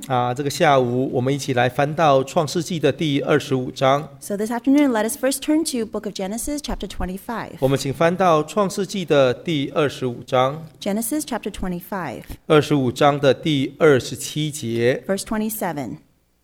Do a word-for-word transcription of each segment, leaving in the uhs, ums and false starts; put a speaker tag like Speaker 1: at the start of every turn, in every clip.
Speaker 1: 啊，这个下午我们一起来翻到创世纪的第二十五章。
Speaker 2: So this afternoon, let us first turn to Book of Genesis, chapter twenty-five.
Speaker 1: 我们请翻到创世纪的第二十五章，
Speaker 2: Genesis chapter twenty-five,
Speaker 1: 二十五章的第二十七节。
Speaker 2: verse twenty-seven.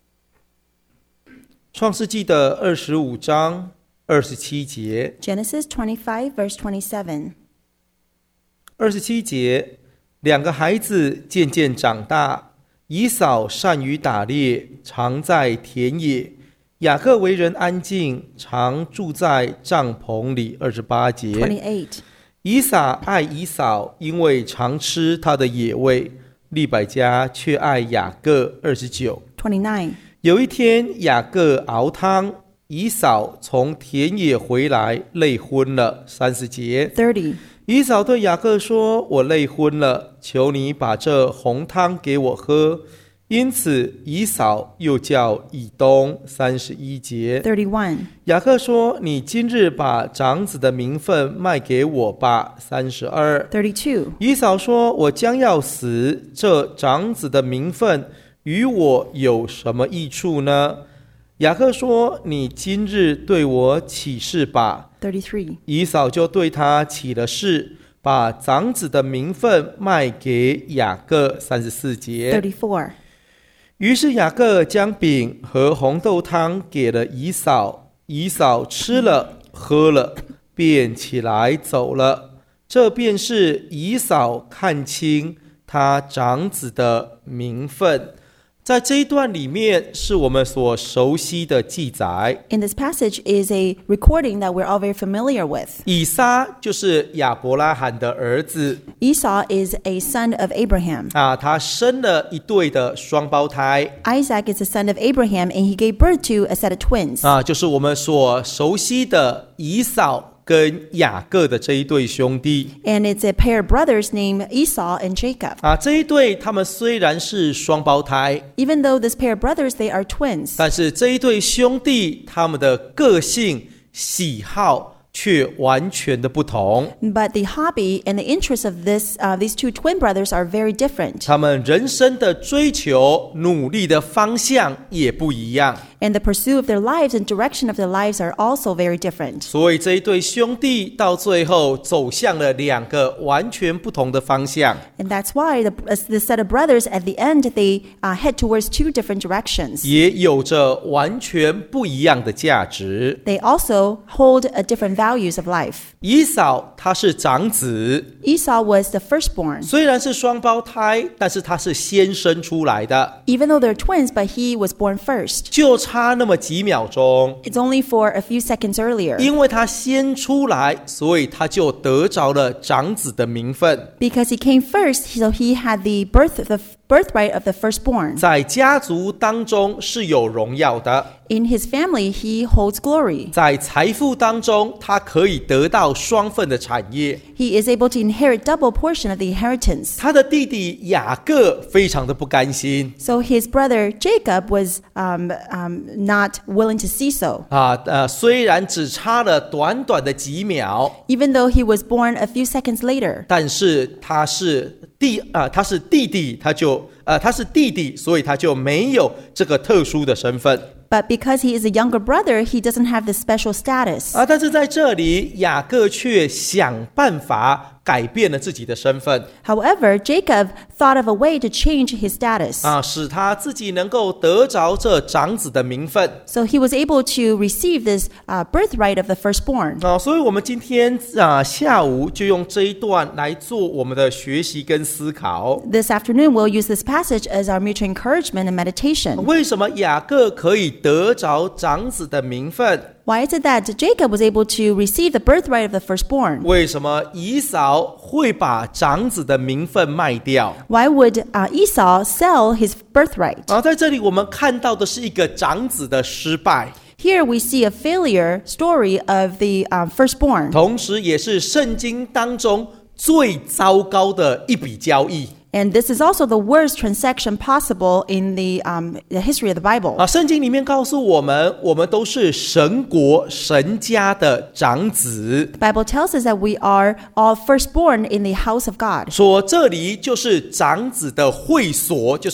Speaker 1: 创世纪的二十五章二十七节。
Speaker 2: Genesis twenty-five, verse twenty-seven.
Speaker 1: 二十七节，两个孩子渐渐长大，以扫善于打猎，常在田野；雅各为人安静，常住在帐篷里。二十八节，
Speaker 2: twenty-eight.
Speaker 1: 以撒爱以扫，因为常吃他的野味；利百加却爱雅各。二十九，
Speaker 2: twenty-nine.
Speaker 1: 有一天，雅各熬汤，以扫从田野回来，累昏了。三十节，
Speaker 2: thirty.
Speaker 1: 以扫对雅各说：“我累昏了，求你把这红汤给我喝。”因此，以扫又叫以东。三十一节，
Speaker 2: thirty-one.
Speaker 1: 雅各说：“你今日把长子的名分卖给我吧。”三十二，
Speaker 2: thirty-two.
Speaker 1: 以扫说：“我将要死，这长子的名分与我有什么益处呢？”雅各说：“你今日对我起誓吧。”
Speaker 2: thirty-three.
Speaker 1: 以扫就对他起了誓，把长子的名分卖给雅各。三十四节，
Speaker 2: thirty-four.
Speaker 1: 于是雅各将饼和红豆汤给了以扫，以扫吃了喝了，便起来走了。这便是以扫看清他长子的名分。在这一段里面，是我们所熟悉的记载。
Speaker 2: In this passage is a recording that we're all very familiar with.
Speaker 1: 以撒就是亚伯拉罕的儿子
Speaker 2: Esau is a son of Abraham.
Speaker 1: 啊，他生了一对的双胞胎
Speaker 2: Isaac is a son of Abraham, and he gave birth to a set of twins.
Speaker 1: 啊，就是我们所熟悉的以扫跟雅各的这一对兄弟
Speaker 2: And it's a pair of brothers named Esau and Jacob.
Speaker 1: 啊。这一对他们虽然是双胞胎，
Speaker 2: Even though this pair of brothers, they are twins.
Speaker 1: 但是这一对兄弟他们的个性喜好却完全的不同。
Speaker 2: But the hobby and the interests of this, uh, these two twin brothers are very different.
Speaker 1: 他们人生的追求、努力的方向也不一样。
Speaker 2: And the pursuit of their lives and direction of their lives are also very different.
Speaker 1: 所以这一对兄弟到最后走向了两个完全不同的方向。
Speaker 2: And that's why the, the set of brothers, at the end, they uh, head towards two different directions.
Speaker 1: 也有着完全不一样的价值。
Speaker 2: They also hold a different values of life.
Speaker 1: 以扫他是长子，
Speaker 2: Esau was the firstborn.
Speaker 1: 虽然是双胞胎，但是他是先生出来的，
Speaker 2: Even though they're twins, but he was born first.
Speaker 1: 就差那么几秒钟。
Speaker 2: It's only for a few seconds earlier.
Speaker 1: 因为他先出来，所以他就得着了长子的名分。
Speaker 2: Because he came first, so he had the birth, the birthright of the firstborn.
Speaker 1: 在家族当中是有荣耀的，
Speaker 2: In his family, he holds glory.
Speaker 1: 在财富当中，他可以得到双份的产业。
Speaker 2: He is able to inherit double portion of the inheritance.
Speaker 1: 他的弟弟雅各非常的不甘心
Speaker 2: So his brother Jacob was um, um, not willing to see so.
Speaker 1: 啊，呃，虽然只差了短短的几秒，
Speaker 2: Even though he was born a few seconds later.
Speaker 1: 但是他是弟啊、呃，他是弟弟，他就呃他是弟弟，所以他就没有这个特殊的身份。
Speaker 2: But because he is a younger brother, he doesn't have the special status.
Speaker 1: 啊，但是在这里，雅各却想办法改变了自己的身份
Speaker 2: However, Jacob thought of a way to change his status.
Speaker 1: 啊，使他自己能够得着这长子的名分
Speaker 2: So he was able to receive this uh, birthright of the firstborn.
Speaker 1: 啊。所以，我们今天啊下午就用这一段来做我们的学习跟思考。
Speaker 2: This afternoon, we'll use this passage as our mutual encouragement and meditation.
Speaker 1: 为什么雅各可以得着长子的名分？
Speaker 2: Why is it that Jacob was able to receive the birthright of the firstborn?
Speaker 1: 为什么以扫会把长子的名分卖掉？
Speaker 2: Why would uh, Esau sell his birthright?
Speaker 1: 啊，在这里我们看到的是一个长子的失败，
Speaker 2: Here we see a failure story of the um, firstborn.
Speaker 1: 同时也是圣经当中最糟糕的一笔交易。
Speaker 2: And this is also the worst transaction possible in the, um, the history of the Bible.
Speaker 1: 啊，圣经里面告诉我们，我们都是神国神家的长子。
Speaker 2: The Bible tells us that we are all firstborn in the house of God.
Speaker 1: 说这里就是长子的会所，就是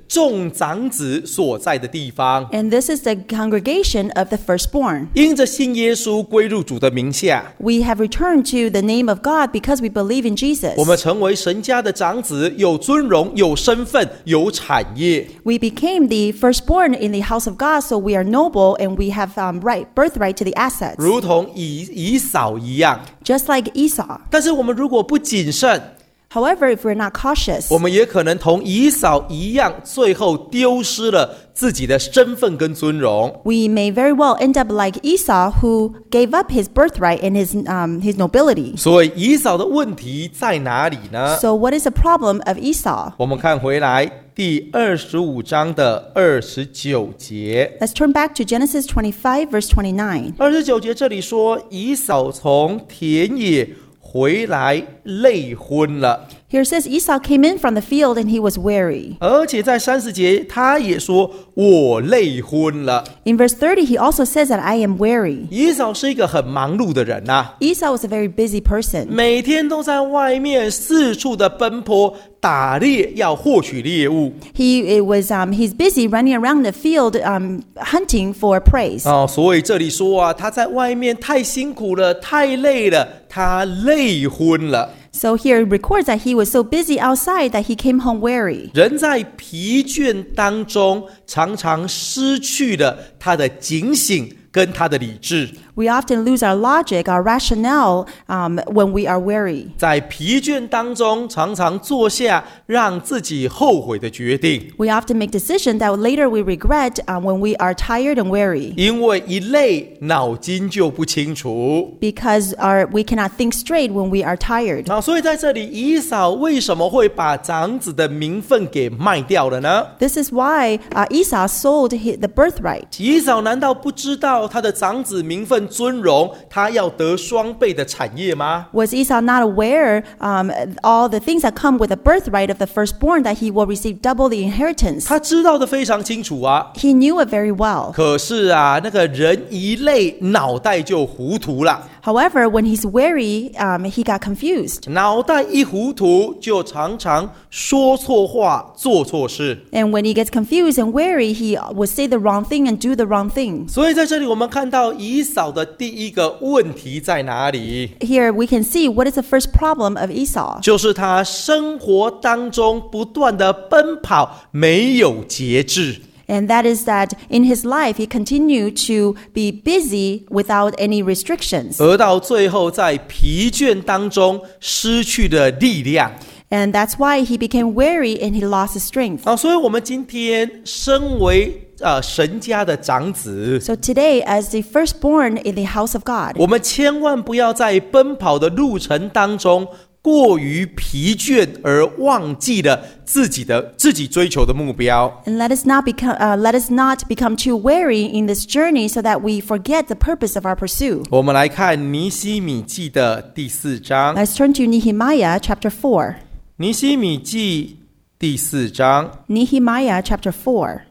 Speaker 1: 众长子所在的地方。
Speaker 2: And this is the congregation of the firstborn.
Speaker 1: 因着信耶稣归入主的名下，
Speaker 2: We have returned to the name of God because we believe in Jesus.
Speaker 1: 我们成为神家的长子，有尊荣，有身份，有产业。
Speaker 2: We became the firstborn in the house of God, so we are noble and we have um, right birthright to the assets,
Speaker 1: 如同以以扫一样。
Speaker 2: just like Esau.
Speaker 1: 但是我们如果不谨慎，
Speaker 2: However, if we're not cautious,
Speaker 1: 我们也可能同以扫一样，最后丢失了自己的身份跟尊荣。
Speaker 2: we may very well end up like Esau, who gave up his birthright and his um, his nobility.
Speaker 1: 所以以扫的问题在哪里呢？
Speaker 2: So, what is the problem of Esau?
Speaker 1: 我们看回来第二十五章的二十九节。
Speaker 2: Let's turn back to Genesis twenty-five, verse twenty-nine.
Speaker 1: 二十九节这里说，以扫从田野回来累昏了。
Speaker 2: Here it says Esau came in from the field and he was weary.
Speaker 1: 而且在三十节他也说，我累昏了。
Speaker 2: In verse thirty, he also says that I am weary.
Speaker 1: 以扫是一个很忙碌的人啊，
Speaker 2: Esau was a very busy person.
Speaker 1: 每天都在外面四处的奔波打猎，要获取猎物。
Speaker 2: He it was um, he's busy running around the field um, hunting for prey.
Speaker 1: 哦，所以这里说啊，他在外面太辛苦了，太累了，他累昏了。
Speaker 2: So here it records that he was so busy outside that he came home weary.
Speaker 1: 人在疲倦当中，常常失去了他的警醒跟他的理智。
Speaker 2: We often lose our logic, our rationale um, when we are weary.
Speaker 1: 在疲倦当中，常常做下让自己后悔的决定，
Speaker 2: We often make decisions that later we regret um, when we are tired and weary
Speaker 1: 因为一累，脑筋就不清楚。
Speaker 2: because our, we cannot think straight when we are tired.
Speaker 1: 啊，所以在这里，以扫为什么会把长子的名分给卖掉了呢？
Speaker 2: This is why uh, Esau sold his, the birthright.
Speaker 1: 以扫难道不知道他的长子名分尊荣，他要得双倍的产业吗？
Speaker 2: Was Esau not aware um, all the things that come with the birthright of the firstborn, that he will receive double the inheritance?
Speaker 1: 他知道的非常清楚啊。
Speaker 2: He knew it very well.
Speaker 1: 可是啊，那个人一累，脑袋就糊涂了。
Speaker 2: However, when he's weary, um, he got confused.
Speaker 1: 脑袋一糊涂，就常常说错话，做错事。
Speaker 2: And when he gets confused and weary, he will say the wrong thing and do the wrong thing.
Speaker 1: 所以在这里，我们看到以扫的第一个问题在哪里？
Speaker 2: Here we can see what is the first problem of Esau.
Speaker 1: 就是他生活当中不断的奔跑，没有节制。
Speaker 2: And that is that in his life, he continued to be busy without any restrictions.
Speaker 1: 而到最后，在疲倦当中失去了力量。
Speaker 2: And that's why he became weary and he lost his strength.
Speaker 1: 啊，所以我们今天身为呃神家的长子，
Speaker 2: So today, as the firstborn in the house of God,
Speaker 1: 我们千万不要在奔跑的路程当中过于疲倦，而忘记了自己的自己追求的目标。
Speaker 2: and let us not become uh, let us not become too weary in this journey, so that we forget the purpose of our pursuit.
Speaker 1: 我们来看尼希米记的第四章。
Speaker 2: Let's turn to Nehemiah chapter four.
Speaker 1: 尼希米记第四章。
Speaker 2: Nehemiah chapter four.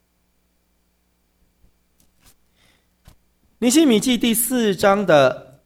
Speaker 1: 尼希米记第四章的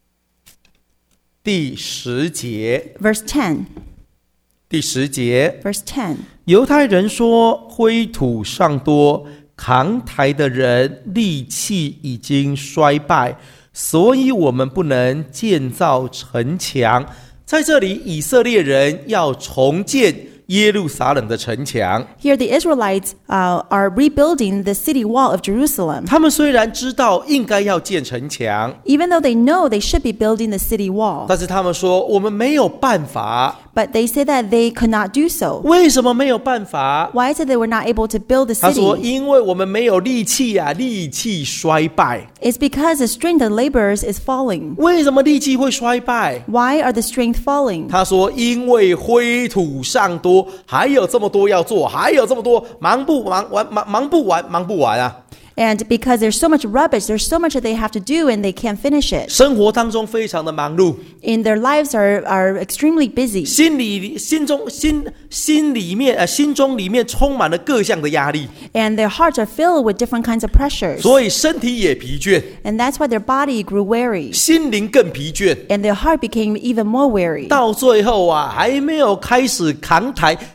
Speaker 1: 第十节，
Speaker 2: Verse ten.
Speaker 1: 第十节，
Speaker 2: Verse ten.
Speaker 1: 犹太人说，灰土尚多，扛抬的人力气已经衰败，所以我们不能建造城墙。在这里，以色列人要重建耶路撒冷的城墙。
Speaker 2: Here the Israelites uh, are rebuilding the city wall of Jerusalem.
Speaker 1: 他们虽然知道应该要建城墙，
Speaker 2: Even though they know they should be building the city wall,
Speaker 1: 但是他们说我们没有办法。
Speaker 2: but they say that they could not do so.
Speaker 1: 为什么没有办法？
Speaker 2: Why is it they were not able to build the
Speaker 1: 他说：
Speaker 2: city?
Speaker 1: 因为我们没有力气啊，力气衰败。
Speaker 2: It's because the strength of laborers is falling.
Speaker 1: 为什么力气会衰败？
Speaker 2: Why are the strength falling?
Speaker 1: 他说：因为灰土尚多，还有这么多要做，还有这么多，忙不忙完，忙忙不完，忙不完啊！
Speaker 2: And because there's so much rubbish, there's so much that they have to do and they can't finish it.
Speaker 1: 生活当中非常的忙碌，
Speaker 2: In their lives are, are extremely busy.
Speaker 1: 心里心中心心里面呃心中里面充满了各项的压力，
Speaker 2: And their hearts are filled with different kinds of pressures.
Speaker 1: 所以身体也疲倦，
Speaker 2: And that's why their body grew weary.
Speaker 1: 心灵更疲倦。
Speaker 2: And their heart became even more weary.
Speaker 1: 到最后啊，还没有开始扛抬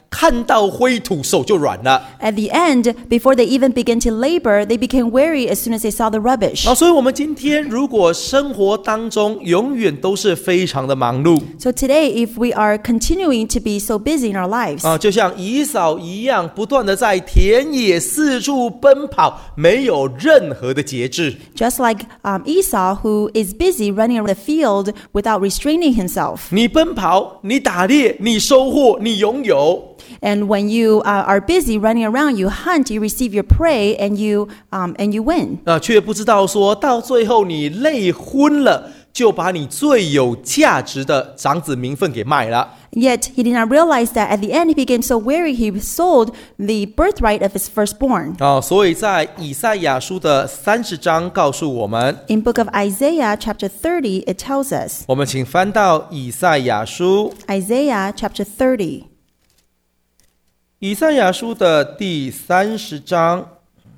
Speaker 1: 看到灰土手就软了。
Speaker 2: At the end, before they even begin to labor, they became weary as soon as they saw the rubbish.
Speaker 1: 啊，所以我们今天如果生活当中永远都是非常的忙碌
Speaker 2: So today, if we are continuing to be so busy in our lives,
Speaker 1: 啊，就像以扫一样，不断的在田野四处奔跑，没有任何的节制。
Speaker 2: just like um, Esau, who is busy running around the field without restraining himself.
Speaker 1: 你奔跑，你打猎，你收获，你拥有。
Speaker 2: And when you uh, are busy running around, you hunt, you receive your prey, and you um, and you win.
Speaker 1: 啊，却不知道说到最后你累昏了，就把你最有价值的长子名分给卖了。
Speaker 2: Yet he did not realize that at the end he became so weary he sold the birthright of his firstborn.
Speaker 1: 啊，所以在以赛亚书的三十章告诉我们，
Speaker 2: In book of Isaiah chapter thirty, it tells us,
Speaker 1: 我们请翻到以赛亚书，
Speaker 2: Isaiah chapter thirty,
Speaker 1: 以赛亚书的第三十章。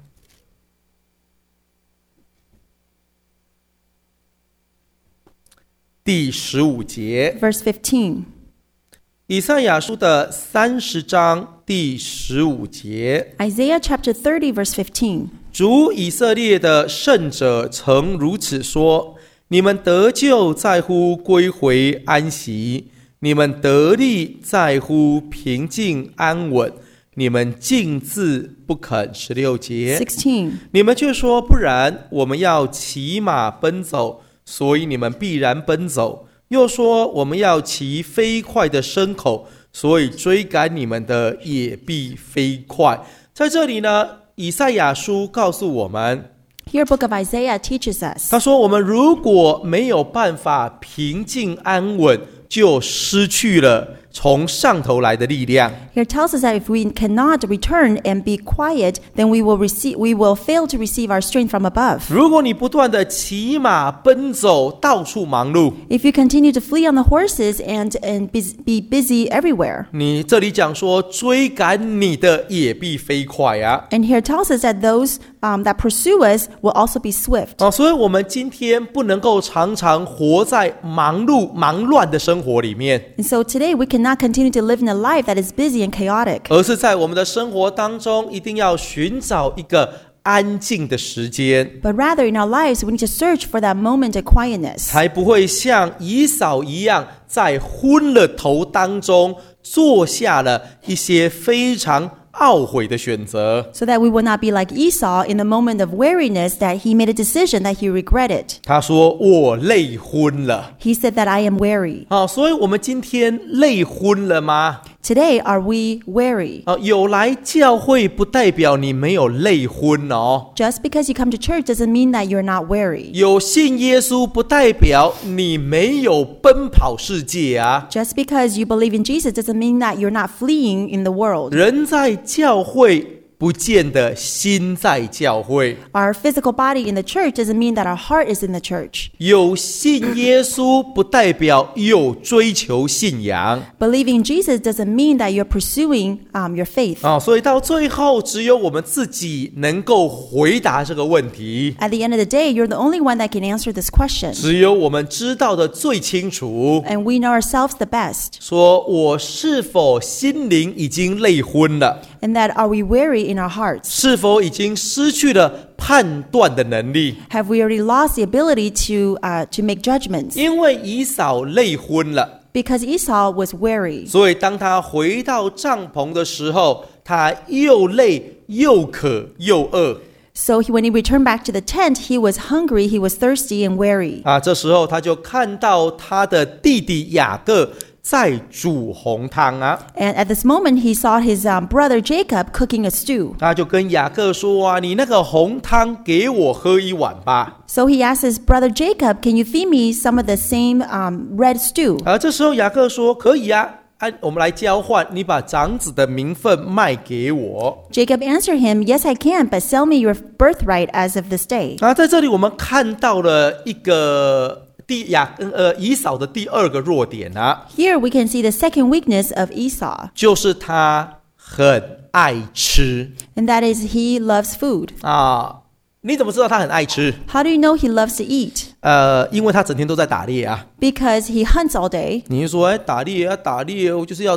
Speaker 1: 第十五节，
Speaker 2: verse fifteen.
Speaker 1: 以赛亚书的三十章第十五节，
Speaker 2: Isaiah chapter thirty, verse fifteen.
Speaker 1: 主以色列的圣者曾如此说：你们得救在乎归回安息，你们得力在乎平静安稳，你们竟自不肯。十六节，
Speaker 2: sixteen.
Speaker 1: 你们却说不然，我们要骑马奔走，所以你们必然奔走。又说我们要骑飞快的牲口，所以追赶你们的也必飞快。在这里呢，以赛亚书告诉我们，
Speaker 2: Here book of Isaiah teaches us.
Speaker 1: 他说我们如果没有办法平静安稳，就失去了从上头来的力量。
Speaker 2: Here tells us that if we cannot return and be quiet, then we will receive, we will fail to receive our strength from above.
Speaker 1: 如果你不断的骑马奔走，到处忙碌，
Speaker 2: If you continue to flee on the horses and, and be, be busy everywhere.
Speaker 1: 你这里讲说追赶你的也必飞快啊。
Speaker 2: And here tells us that those um, that pursue us will also be swift.
Speaker 1: 哦，所以我们今天不能够常常活在忙碌忙乱的生活里面，
Speaker 2: And so today we cannot continue to live in a life that is busy and chaotic.
Speaker 1: 而是在我们的生活当中一定要寻找一个安静的时间，
Speaker 2: But rather in our lives, we need to search for that moment of quietness.
Speaker 1: 才不会像以扫一样，在昏了头当中做下了一些非常懊悔的选择。
Speaker 2: So that we will not be like Esau in the moment of weariness that he made a decision that he regretted.
Speaker 1: 他说：“我累昏了。
Speaker 2: He said that I am weary. ”
Speaker 1: 好，所以我们今天累昏了吗？
Speaker 2: Today, are we weary?
Speaker 1: 啊，有来教会不代表你没有累昏哦。
Speaker 2: Just because you come to church doesn't mean that you're not weary.
Speaker 1: 有信耶稣不代表你没有奔跑世界啊。
Speaker 2: Just because you believe in Jesus doesn't mean that you're not fleeing in the world.
Speaker 1: 人在教会不见得心在教会，
Speaker 2: Our physical body in the church doesn't mean that our heart is in the church.
Speaker 1: 有信耶稣不代表有追求信仰
Speaker 2: Believing in Jesus doesn't mean that you're pursuing um, your faith.
Speaker 1: 啊，所以到最后只有我们自己能够回答这个问题，
Speaker 2: At the end of the day, you're the only one that can answer this question.
Speaker 1: 只有我们知道的最清楚，
Speaker 2: And we know ourselves the best.
Speaker 1: 说我是否心灵已经累昏了，
Speaker 2: And that are we weary in our hearts?
Speaker 1: 是否已经失去了判断的能力？
Speaker 2: Have we already lost the ability to uh, to make judgments?
Speaker 1: 因为以扫累昏了，
Speaker 2: Because Esau was weary.
Speaker 1: 所以当他回到帐篷的时候，他又累又渴又饿
Speaker 2: So he, when he returned back to the tent, he was hungry, he was thirsty and weary.
Speaker 1: 啊。这时候他就看到他的弟弟雅各在煮红汤啊，
Speaker 2: And at this moment, he saw his um, brother Jacob cooking a stew.
Speaker 1: 他就跟雅各说啊：“你那个红汤给我喝一碗吧。
Speaker 2: So he asked his brother Jacob, "Can you feed me some of the same um, red stew?" ”
Speaker 1: 啊，这时候雅各说：“可以啊，按我们来交换，你把长子的名分卖给我。
Speaker 2: Jacob answered him, "Yes, I can, but sell me your birthright as of this day." ”
Speaker 1: 啊，在这里我们看到了一个。第雅呃以扫的第二个弱点啊，
Speaker 2: Here we can see the second weakness of Esau,
Speaker 1: 就是他很爱吃
Speaker 2: and that is he loves food.
Speaker 1: 啊。你怎么知道他很爱吃？
Speaker 2: How do you know he loves to eat?
Speaker 1: 呃，因为他整天都在打猎啊。
Speaker 2: Because he hunts all day.
Speaker 1: 你是说，哎，打猎啊，打猎，我就是要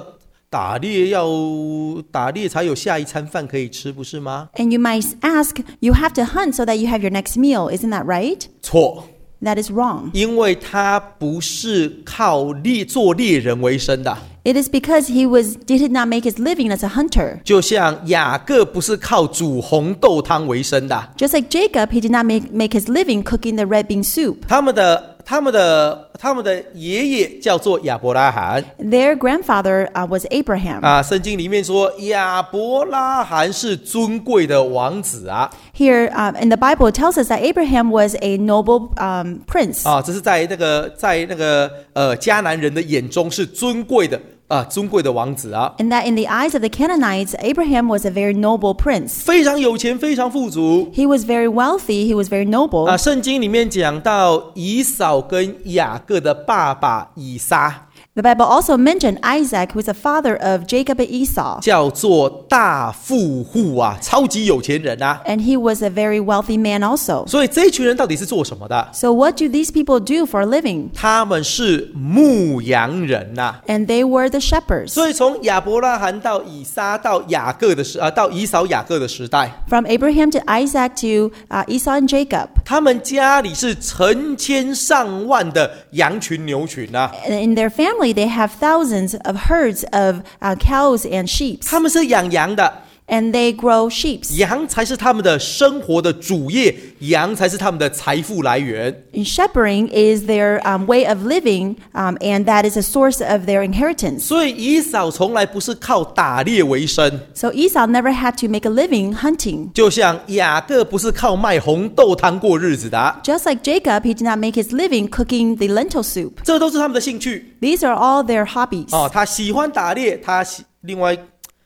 Speaker 1: 打猎要打猎才有下一餐饭可以吃，不是吗？
Speaker 2: And you might ask, you have to hunt so that you have your next meal. Isn't that right?
Speaker 1: 错，
Speaker 2: That is wrong.
Speaker 1: 因为他不是靠猎做猎人为生的。
Speaker 2: It is because he was did not make his living as a hunter.
Speaker 1: 就像雅各不是靠煮红豆汤为生的，
Speaker 2: Just like Jacob, he did not make, make his living cooking the red bean soup.
Speaker 1: 他们的他们的他们的爷爷叫做亚伯拉罕
Speaker 2: Their grandfather uh, was Abraham.
Speaker 1: 啊，圣经里面说亚伯拉罕是尊贵的王子啊
Speaker 2: Here um, in the Bible, it tells us that Abraham was a noble um, prince.
Speaker 1: 啊，这是在那个在那个呃迦南人的眼中是尊贵的啊，尊贵的王子啊，
Speaker 2: And that in the eyes of the Canaanites, Abraham was a very noble prince.
Speaker 1: 非常有钱，非常富足
Speaker 2: He was very wealthy. He was very noble.
Speaker 1: 啊。圣经里面讲到以扫跟雅各的爸爸以撒
Speaker 2: The Bible also mentioned Isaac, who is the father of Jacob and Esau.
Speaker 1: 叫做大富户啊，超级有钱人啊。
Speaker 2: And he was a very wealthy man also.
Speaker 1: 所以这一群人到底是做什么的？
Speaker 2: So what do these people do for a living?
Speaker 1: 他们是牧羊人呐、啊。
Speaker 2: And they were the shepherds.
Speaker 1: 所以从亚伯拉罕到以撒到雅各的时啊，到以扫雅各的时代，
Speaker 2: From Abraham to Isaac to uh, Esau and Jacob.
Speaker 1: 他们家里是成千上万的羊群牛群啊。
Speaker 2: And in their family, they have thousands of herds of uh, cows and sheep.
Speaker 1: 他们是养羊的，
Speaker 2: And they grow sheep.
Speaker 1: 羊才是他们的生活的主业，羊才是他们的财富来源。
Speaker 2: And shepherding is their um, way of living, um, and that is a source of their inheritance.
Speaker 1: 所以以扫从来不是靠打猎为生，
Speaker 2: So Esau never had to make a living hunting.
Speaker 1: 就像雅各不是靠卖红豆汤过日子的啊，
Speaker 2: Just like Jacob, he did not make his living cooking the lentil soup.
Speaker 1: 这都是他们的兴趣
Speaker 2: These are all their hobbies.
Speaker 1: 哦。他喜欢打猎，他喜另外。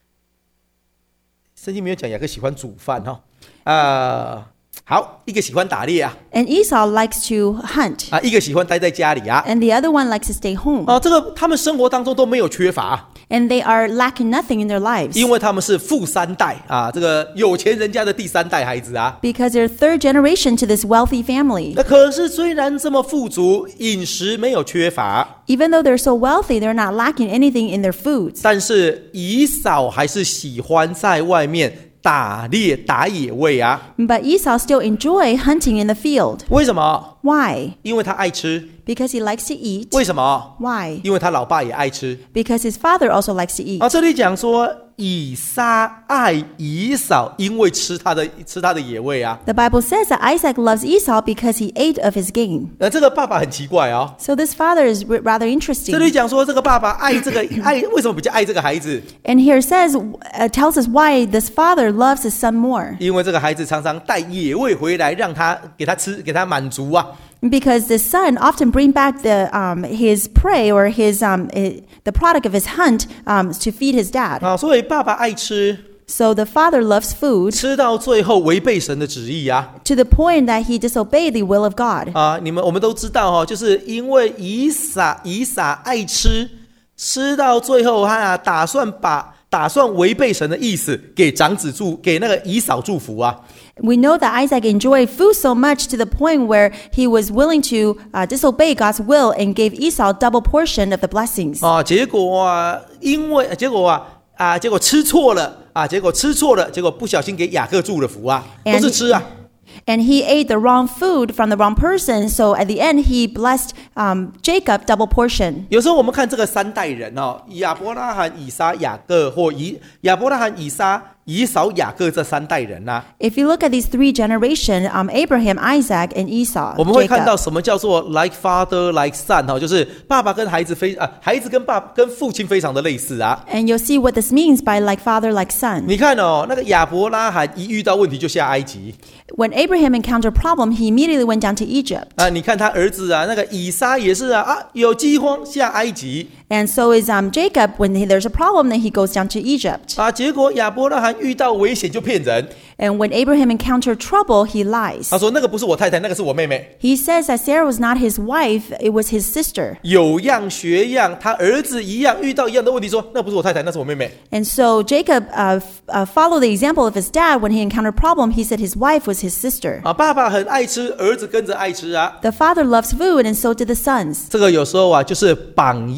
Speaker 1: 圣经没有讲雅各喜欢煮饭哈、哦，啊，好，一个喜欢打猎啊，
Speaker 2: And Esau likes to hunt,
Speaker 1: 啊，一个喜欢待在家里啊，
Speaker 2: and the other one likes to stay home.
Speaker 1: 哦，这个他们生活当中都没有缺乏，
Speaker 2: And they are lacking nothing in their lives.
Speaker 1: 因为他们是富三代啊，这个有钱人家的第三代孩子啊。
Speaker 2: Because they're third generation to this wealthy family.
Speaker 1: 那可是虽然这么富足，饮食没有缺乏，
Speaker 2: Even though they're so wealthy, they're not lacking anything in their foods.
Speaker 1: 但是以扫还是喜欢在外面打猎打野味啊。
Speaker 2: But Esau still enjoy hunting in the field.
Speaker 1: 为什么？
Speaker 2: Why?
Speaker 1: 因为他爱吃。
Speaker 2: Because he likes to eat.
Speaker 1: 为什么？
Speaker 2: Why?
Speaker 1: 因为他老爸也爱吃。
Speaker 2: Because his father also likes to eat.
Speaker 1: 啊，这里讲说以撒爱以扫，因为吃他的吃他的野味啊。
Speaker 2: The Bible says that Isaac loves Esau because he ate of his game.
Speaker 1: 呃，这个爸爸很奇怪哦。
Speaker 2: So this father is r- rather
Speaker 1: 这
Speaker 2: interesting.
Speaker 1: 里讲说这个爸爸爱这个爱，为什么比较爱这个孩子？
Speaker 2: And here it says, uh, tells us why this father loves his son more.
Speaker 1: 因为这个孩子常常带野味回来，让他给他吃，给他满足啊。
Speaker 2: Because the son often bring back the um, his prey or his um, eh, the product of his hunt um, to feed his dad.
Speaker 1: 啊，所以爸爸爱吃，
Speaker 2: So the father loves food
Speaker 1: 吃到最后违背神的旨意啊。
Speaker 2: to the point that he disobeyed the will of God.
Speaker 1: 啊，你们我们都知道哦，就是因为以撒以撒爱吃，吃到最后他啊打算把打算违背神的意思，给长子祝给那个以扫祝福啊。
Speaker 2: We know that Isaac enjoyed food so much to the point where he was willing to uh, disobey God's will and gave Esau double portion of the blessings.
Speaker 1: 啊，结果啊，因为结果啊啊，结果吃错了啊，结果吃错了，结果不小心给雅各祝了福啊，都是吃啊。
Speaker 2: And he ate the wrong food from the wrong person, so at the end he blessed um, Jacob double portion.
Speaker 1: 有时候我们看这个三代人哦，亚伯拉罕、以撒、雅各，或以亚伯拉罕、以撒、以扫、雅各这三代人呐、啊，
Speaker 2: If you look at these three generations, um, Abraham, Isaac, and Esau,
Speaker 1: 我们会看到
Speaker 2: Jacob,
Speaker 1: 什么叫做 like father like son 哈，就是爸爸跟孩子非啊，孩子跟爸跟父亲非常的类似啊。
Speaker 2: and you'll see what this means by like father, like son.
Speaker 1: 你看哦，那个亚伯拉罕一遇到问题就下埃及
Speaker 2: When Abraham encountered problem, he immediately went down to Egypt.
Speaker 1: 啊，你看他儿子啊，那个以撒也是啊啊，有饥荒下埃及
Speaker 2: And so is um, Jacob. When he, there's a problem, then he goes down to Egypt.
Speaker 1: 啊，结果亚伯拉罕遇到危险就骗人，
Speaker 2: And when Abraham encountered trouble, he lies.
Speaker 1: 他说那个不是我太太，那个是我妹妹。
Speaker 2: He says that Sarah was not his wife, it was his sister.
Speaker 1: 有样学样，他儿子一样遇到一样的问题，说那不是我太太，那是我妹妹。
Speaker 2: And so Jacob uh, f- uh, followed the example of his dad. When he encountered problem, he said his wife was his sister.
Speaker 1: 啊，爸爸很爱吃，儿子跟着爱吃啊。
Speaker 2: The father loves food, and so did the sons.
Speaker 1: 这个有时候啊，就是榜样的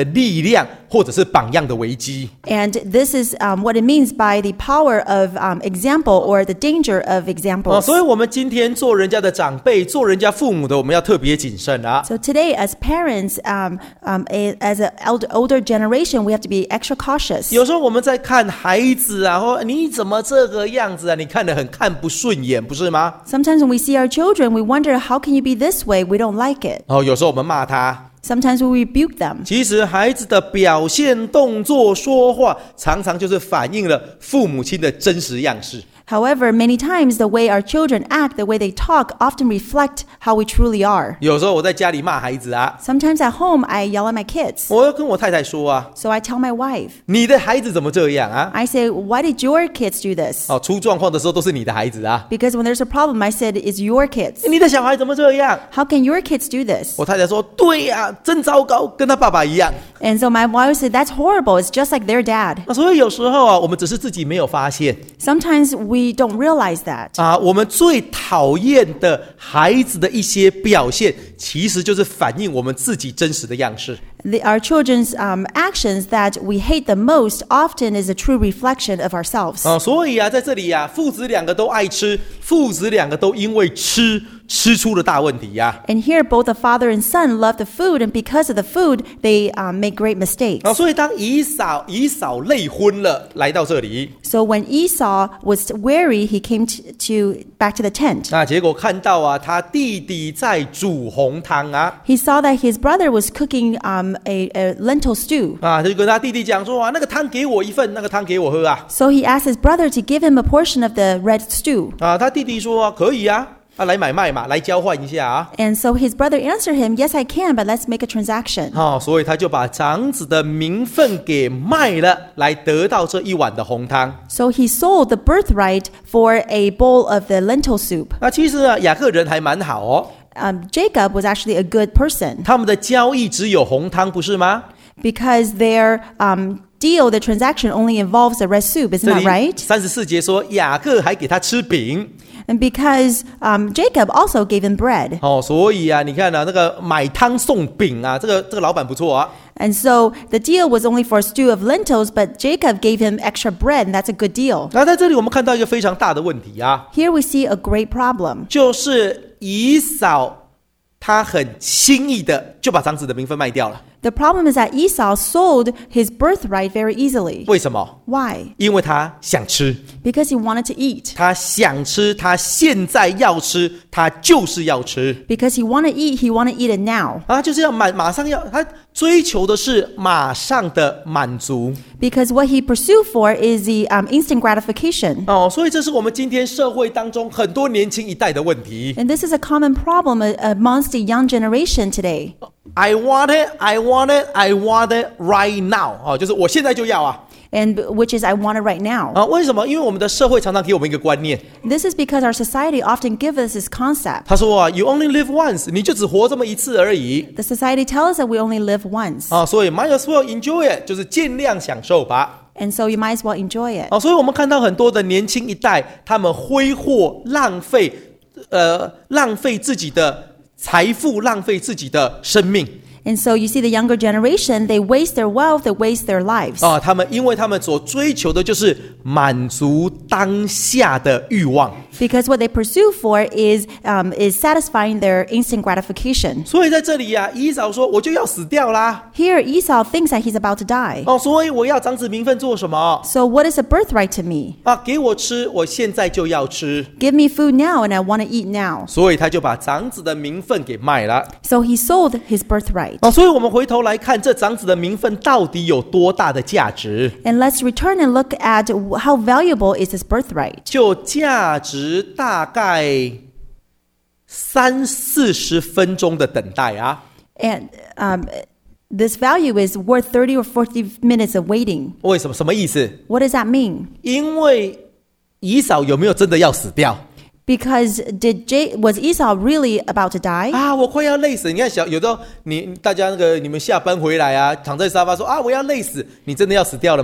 Speaker 1: 力量或者是榜样的危机。
Speaker 2: And this is um, what it means by the power of um, example or the danger of
Speaker 1: 哦，
Speaker 2: examples.
Speaker 1: 所以我们今天做人家的长辈，做人家父母的，我们要特别谨慎啊。
Speaker 2: So today, as parents, um, um, a- as an elder, older generation, we have to be extra cautious.
Speaker 1: 有时候我们在看孩子啊，或你怎么这个样子啊，你看得很看不顺眼，不是吗？
Speaker 2: Sometimes when we see our children, we wonder, how can you be this way? We don't like it.
Speaker 1: 哦，有时候我们骂他。
Speaker 2: Sometimes we rebuke them.
Speaker 1: 其实孩子的表现、动作、说话，常常就是反映了父母亲的真实样式。
Speaker 2: However, many times the way our children act, the way they talk, often reflect how we truly are.
Speaker 1: 有时候我在家里骂孩子啊，
Speaker 2: Sometimes at home, I yell at my kids.
Speaker 1: 我要跟我太太说啊，
Speaker 2: So I tell my wife,
Speaker 1: 你的孩子怎么这样啊？
Speaker 2: I say, why did your kids do this?
Speaker 1: 哦，出状况的时候都是你的孩子啊，
Speaker 2: Because when there's a problem, I said, it's your kids.
Speaker 1: 你的小孩怎么这样？
Speaker 2: How can your kids do this?
Speaker 1: 我太太说，对呀、真糟糕，跟他爸爸一样。
Speaker 2: And so my wife said, that's horrible. It's just like their dad.
Speaker 1: 啊，所以有时候啊，我们只是自己没有发现
Speaker 2: Sometimes we don't realize that.
Speaker 1: 啊，我们最讨厌的孩子的一些表现，其实就是反映我们自己真实的样式。
Speaker 2: The, our children's um, actions that we hate the most often is a true reflection of ourselves.
Speaker 1: 啊，所以啊，在这里啊，父子两个都爱吃，父子两个都因为吃吃出了大问题呀、
Speaker 2: And here, both the father and son love the food, and because of the food, they um, make great mistakes.
Speaker 1: 啊。所以当以扫以扫累昏了，来到这里，
Speaker 2: So when Esau was weary, he came to, to back to the tent.
Speaker 1: 那结果看到啊，他弟弟在煮红汤啊，
Speaker 2: He saw that his brother was cooking um, a, a lentil stew.
Speaker 1: 啊，他就跟他弟弟讲说啊，那个汤给我一份，那个汤给我喝啊。
Speaker 2: So he asked his brother to give him a portion of the red stew.
Speaker 1: 啊，他弟弟说、啊、可以啊，啊，来买卖嘛，来交换一下啊。
Speaker 2: And so his brother answered him, yes, I can, but let's make a transaction.
Speaker 1: 哦，所以他就把长子的名分给卖了，来得到这一碗的红汤。
Speaker 2: So he sold the birthright for a bowl of the lentil soup.
Speaker 1: 那其实啊，雅各人还蛮好哦，
Speaker 2: Um, Jacob was actually a good person
Speaker 1: 他们的交易只有红汤，不是吗？
Speaker 2: because their um, deal, the transaction only involves the red soup. Isn't
Speaker 1: 这
Speaker 2: that
Speaker 1: 里
Speaker 2: right?
Speaker 1: 三十四节说，雅各还给他吃饼。
Speaker 2: And because um, Jacob also gave him bread.
Speaker 1: 哦，所以啊，你看啊，那个买汤送饼啊，这个这个老板不错啊。
Speaker 2: And so the deal was only for a stew of lentils, but Jacob gave him extra bread, and that's a good deal.
Speaker 1: 那在这里我们看到一个非常大的问题啊，
Speaker 2: Here we see a great problem.
Speaker 1: 就是以扫他很轻易的就把长子的名分卖掉了。
Speaker 2: The problem is that Esau sold his birthright very easily.
Speaker 1: 为什么？
Speaker 2: Why?
Speaker 1: 因为他想吃，
Speaker 2: Because he wanted to eat.
Speaker 1: 他想吃，他现在要吃，他就是要吃
Speaker 2: Because he wanted to eat, he wanted to eat it now.
Speaker 1: 啊，就是要马马上要，他追求的是马上的满足
Speaker 2: Because what he pursued for is the um, instant gratification.
Speaker 1: 哦，所以这是我们今天社会当中很多年轻一代的问题。
Speaker 2: And this is a common problem uh, amongst the young generation today.
Speaker 1: I want it, I want it, I want it right now 哦，就是我现在就要啊
Speaker 2: And which is, I want it right now.
Speaker 1: 啊！为什么？因为我们的社会常常给我们一个观念，
Speaker 2: This is because our society often gives us this concept.
Speaker 1: 他说啊 ，You only live once， 你就只活这么一次而已
Speaker 2: The society tells us that we only live once.
Speaker 1: 啊，所以 might as well enjoy it， 就是尽量享受吧。
Speaker 2: And so you might as well enjoy it.
Speaker 1: 啊，所以我们看到很多的年轻一代，他们挥霍、浪费，呃，浪费自己的财富，浪费自己的生命。
Speaker 2: And so you see the younger generation, they waste their wealth, they waste their lives.
Speaker 1: 啊，他们因为他们所追求的就是满足当下的欲望，
Speaker 2: Because what they pursue for is, um, is satisfying their instant gratification.
Speaker 1: 所以在这里啊，以扫说我就要死掉啦。
Speaker 2: Here, Esau thinks that he's about to die.
Speaker 1: 哦，所以我要长子名分做什么？
Speaker 2: So what is a birthright to me?
Speaker 1: 啊，给我吃，我现在就要吃。
Speaker 2: Give me food now and I want to eat now.
Speaker 1: 所以他就把长子的名分给卖了。
Speaker 2: So he sold his birthright.
Speaker 1: 哦，所以我们回头来看，这长子的名分到底有多大的价值？
Speaker 2: And let's return and look at how valuable is this birthright.
Speaker 1: 就价值大概三四十分钟的等待啊。
Speaker 2: And um, this value is worth thirty or forty minutes of waiting.
Speaker 1: 为什么？什么意思？
Speaker 2: What does that mean?
Speaker 1: 因为以扫有没有真的要死掉？
Speaker 2: Because did J- was Esau really about to die?
Speaker 1: 啊，我快要累死！你看小有的时候你大家那个你们下班回来啊，躺在沙发说啊我要累死，你真的要死掉了吗？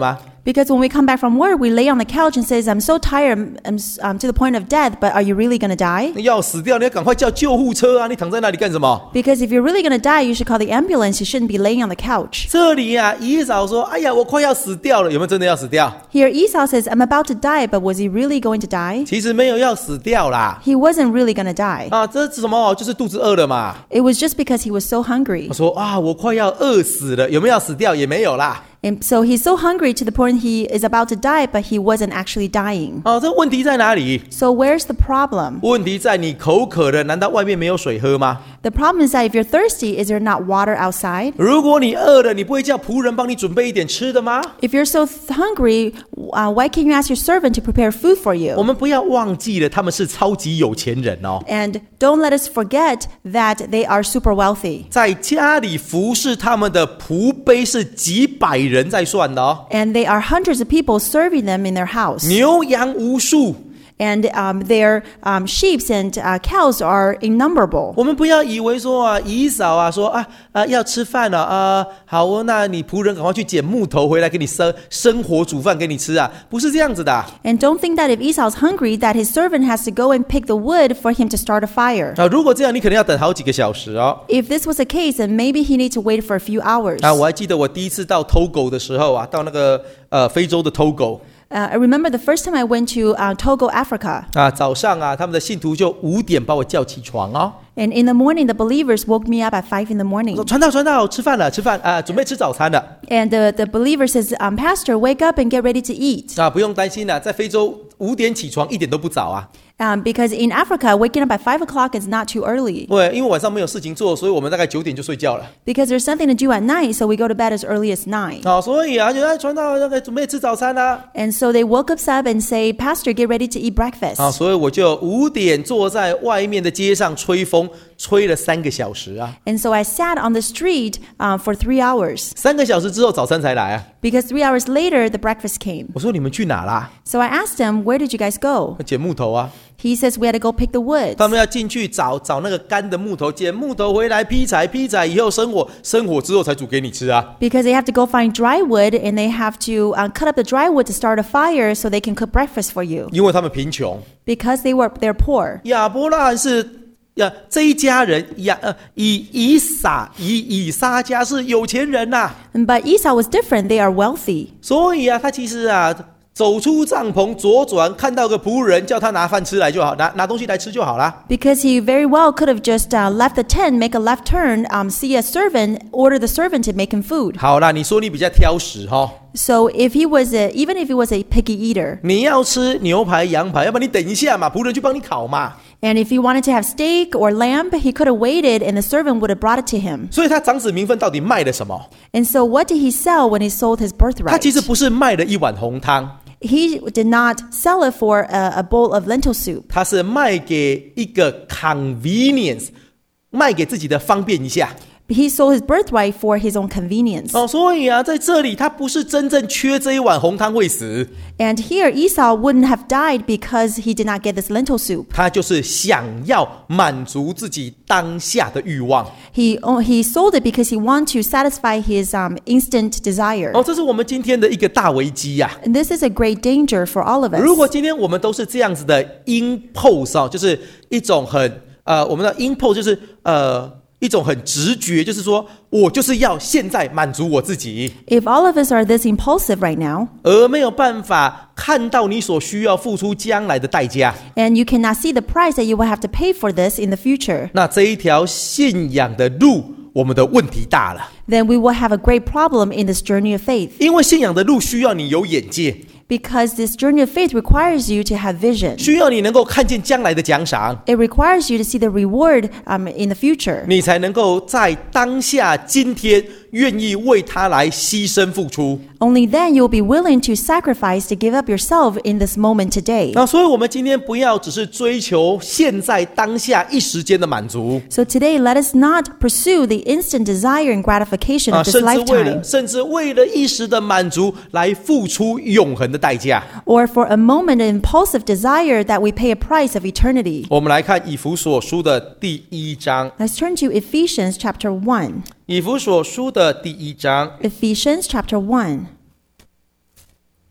Speaker 2: Because when we come back from work, we lay on the couch and says, I'm so tired, I'm, I'm to the point of death, but are you really going to die?
Speaker 1: 要死掉，你要赶快叫救护车啊！你躺在那里干什么？
Speaker 2: Because if you're really going to die, you should call the ambulance. You shouldn't be laying on the couch.
Speaker 1: 这里啊，以扫说：“哎呀，我快要死掉了。”有没有真的要死掉？
Speaker 2: Here Esau says, I'm about to die, but was he really going to die?
Speaker 1: 其实没有要死掉啦。
Speaker 2: He wasn't really going to die.
Speaker 1: 啊，这是什么？就是肚子饿了嘛。
Speaker 2: It was just because he was so hungry.
Speaker 1: 他说：“啊，我快要饿死了。”有没有要死掉？也没有啦。
Speaker 2: And so he's so hungry to the point he is about to die, but he wasn't actually dying.
Speaker 1: 哦，这问题在哪里？
Speaker 2: So where's the problem?
Speaker 1: 问题在你口渴了，难道外面没有水喝吗？
Speaker 2: The problem is that if you're thirsty, is there not water outside?
Speaker 1: 如果你饿了，你不会叫仆人帮你准备一点吃的吗？
Speaker 2: If you're so th- hungry, uh, why can't you ask your servant to prepare food for
Speaker 1: 我
Speaker 2: you?
Speaker 1: 们不要忘记了，他们是超级有钱人哦，
Speaker 2: And don't let us forget that they are super wealthy.
Speaker 1: 在家里服侍他们的仆婢是几百人在算的哦。
Speaker 2: And they are hundreds of people serving them in their house.
Speaker 1: 牛羊无数，
Speaker 2: And um, their um, sheep and uh, cows are innumerable.
Speaker 1: 我们不要以为说啊，以扫啊说啊啊要吃饭了 啊, 啊，好哦，那你仆人赶快去捡木头回来给你生生火煮饭给你吃啊，不是这样子的啊。
Speaker 2: And don't think that if Esau's hungry, that his servant has to go and pick the wood for him to start a fire.
Speaker 1: 啊如果这样，你可能要等好几个小时哦。
Speaker 2: If this was the case, then maybe he needs to wait for a few hours.
Speaker 1: 啊，我还记得我第一次到 Togo 的时候啊，到那个呃非洲的 Togo。
Speaker 2: Uh, I remember the first time I went to uh, Togo, Africa.
Speaker 1: 啊，早上啊，他们的信徒就五点把我叫起床哦。
Speaker 2: And in the morning, the believers woke me up at five in the
Speaker 1: 说
Speaker 2: morning.
Speaker 1: 传道传道，吃饭了，吃饭啊，准备吃早餐了。
Speaker 2: And the, the believer says, um, Pastor, wake up and get ready to eat.
Speaker 1: 啊，不用担心啦，在非洲五点起床一点都不早啊。
Speaker 2: Um, because in Africa, waking up at five o'clock is not too early.
Speaker 1: 对，因为晚上没有事情做，所以我们大概九点就睡觉了。
Speaker 2: Because there's something to do at night, so we go to bed as early as nine.
Speaker 1: 啊，所以啊，就哎传道那个准备吃早餐啦。
Speaker 2: And so they woke us up and say, Pastor, get ready to eat breakfast.
Speaker 1: 啊，所以我就五点坐在外面的街上吹风，吹了三个小时啊。
Speaker 2: And so I sat on the street uh, for three hours.
Speaker 1: 三个小时之后早餐才来啊。
Speaker 2: Because three hours later, the breakfast came.
Speaker 1: 我说你们去哪啦？
Speaker 2: So I asked him, where did you guys go?
Speaker 1: 捡木头啊。
Speaker 2: He says, we had to go pick the wood.
Speaker 1: 他们要进去找找那个干的木头，捡木头回来劈柴，劈柴以后生火，生火之后才煮给你吃啊。
Speaker 2: Because they have to go find dry wood and they have to uh, cut up the dry wood to start a fire so they can cook breakfast for you.
Speaker 1: 因为他们贫穷。
Speaker 2: Because they were they're poor.
Speaker 1: 亚伯拉罕是呀这一家人亚呃以以撒以以撒家是有钱人呐、啊，
Speaker 2: But Esau was different. They are wealthy.
Speaker 1: 所以啊，他其实啊。走出帐篷，左转看到个仆人，叫他拿饭吃来就好，拿拿东西来吃就好了。
Speaker 2: Because he very well could have just uh, left the tent, make a left turn, um, see a servant, order the servant to make him food.
Speaker 1: 好啦，你说你比较挑食哈、哦。
Speaker 2: So if he was a, even if he was a picky eater,
Speaker 1: 你要吃牛排、羊排，要不然你等一下嘛，仆人去帮你烤嘛。
Speaker 2: and if he wanted to have steak or lamb, he could have waited, and the servant would have brought it to him.
Speaker 1: 所以他长子名分到底卖了什么？
Speaker 2: And so what did he sell when he sold his
Speaker 1: 他
Speaker 2: birthright?
Speaker 1: 其实不是卖了一碗红汤。
Speaker 2: He did not sell it for a, a bowl of lentil soup.
Speaker 1: 他是卖给一个 convenience， 卖给自己的方便一下。
Speaker 2: He sold his birthright for his own convenience.
Speaker 1: 哦，所以啊，在这里他不是真正缺这一碗红汤会死，
Speaker 2: And here Esau wouldn't have died because he did not get this lentil soup.
Speaker 1: 他就是想要满足自己当下的欲望。
Speaker 2: He oh, he sold it because he wanted to satisfy his um, instant desire.
Speaker 1: 哦，这是我们今天的一个大危机呀、啊。
Speaker 2: And this is a great danger for all of us.
Speaker 1: 如果今天我们都是这样子的 impulse 哦，就是一种很呃，我们的 impulse 就是呃。一种很直觉，就是说我就是要现在满足我自己。
Speaker 2: If all of us are this impulsive right now,
Speaker 1: 而没有办法看到你所需要付出将来的代价，
Speaker 2: and you cannot see the price that you will have to pay for this in the future,
Speaker 1: 那这一条信仰的路，我们的问题大了。
Speaker 2: then we will have a great problem in this journey of faith.
Speaker 1: 因为信仰的路需要你有眼界，
Speaker 2: Because this journey of faith requires you to have vision.
Speaker 1: 需要你能够看见将来的奖赏，
Speaker 2: It requires you to see the reward um, in the future.
Speaker 1: 你才能够在当下今天愿意为他来牺牲付出。
Speaker 2: Only then you'll be willing to sacrifice to give up yourself in this moment today.
Speaker 1: 那所以我们今天不要只是追求现在当下一时间的满足，
Speaker 2: So today, let us not pursue the instant desire and gratification
Speaker 1: 啊，
Speaker 2: of this
Speaker 1: 甚至为了
Speaker 2: lifetime,
Speaker 1: 甚至为了一时的满足来付出永恒的代价。
Speaker 2: or for a moment of impulsive desire that we pay a price of eternity.
Speaker 1: 我们来看以弗所书的第一章，
Speaker 2: Let's turn to Ephesians chapter one.
Speaker 1: 以弗所书的第一章，
Speaker 2: Ephesians chapter one.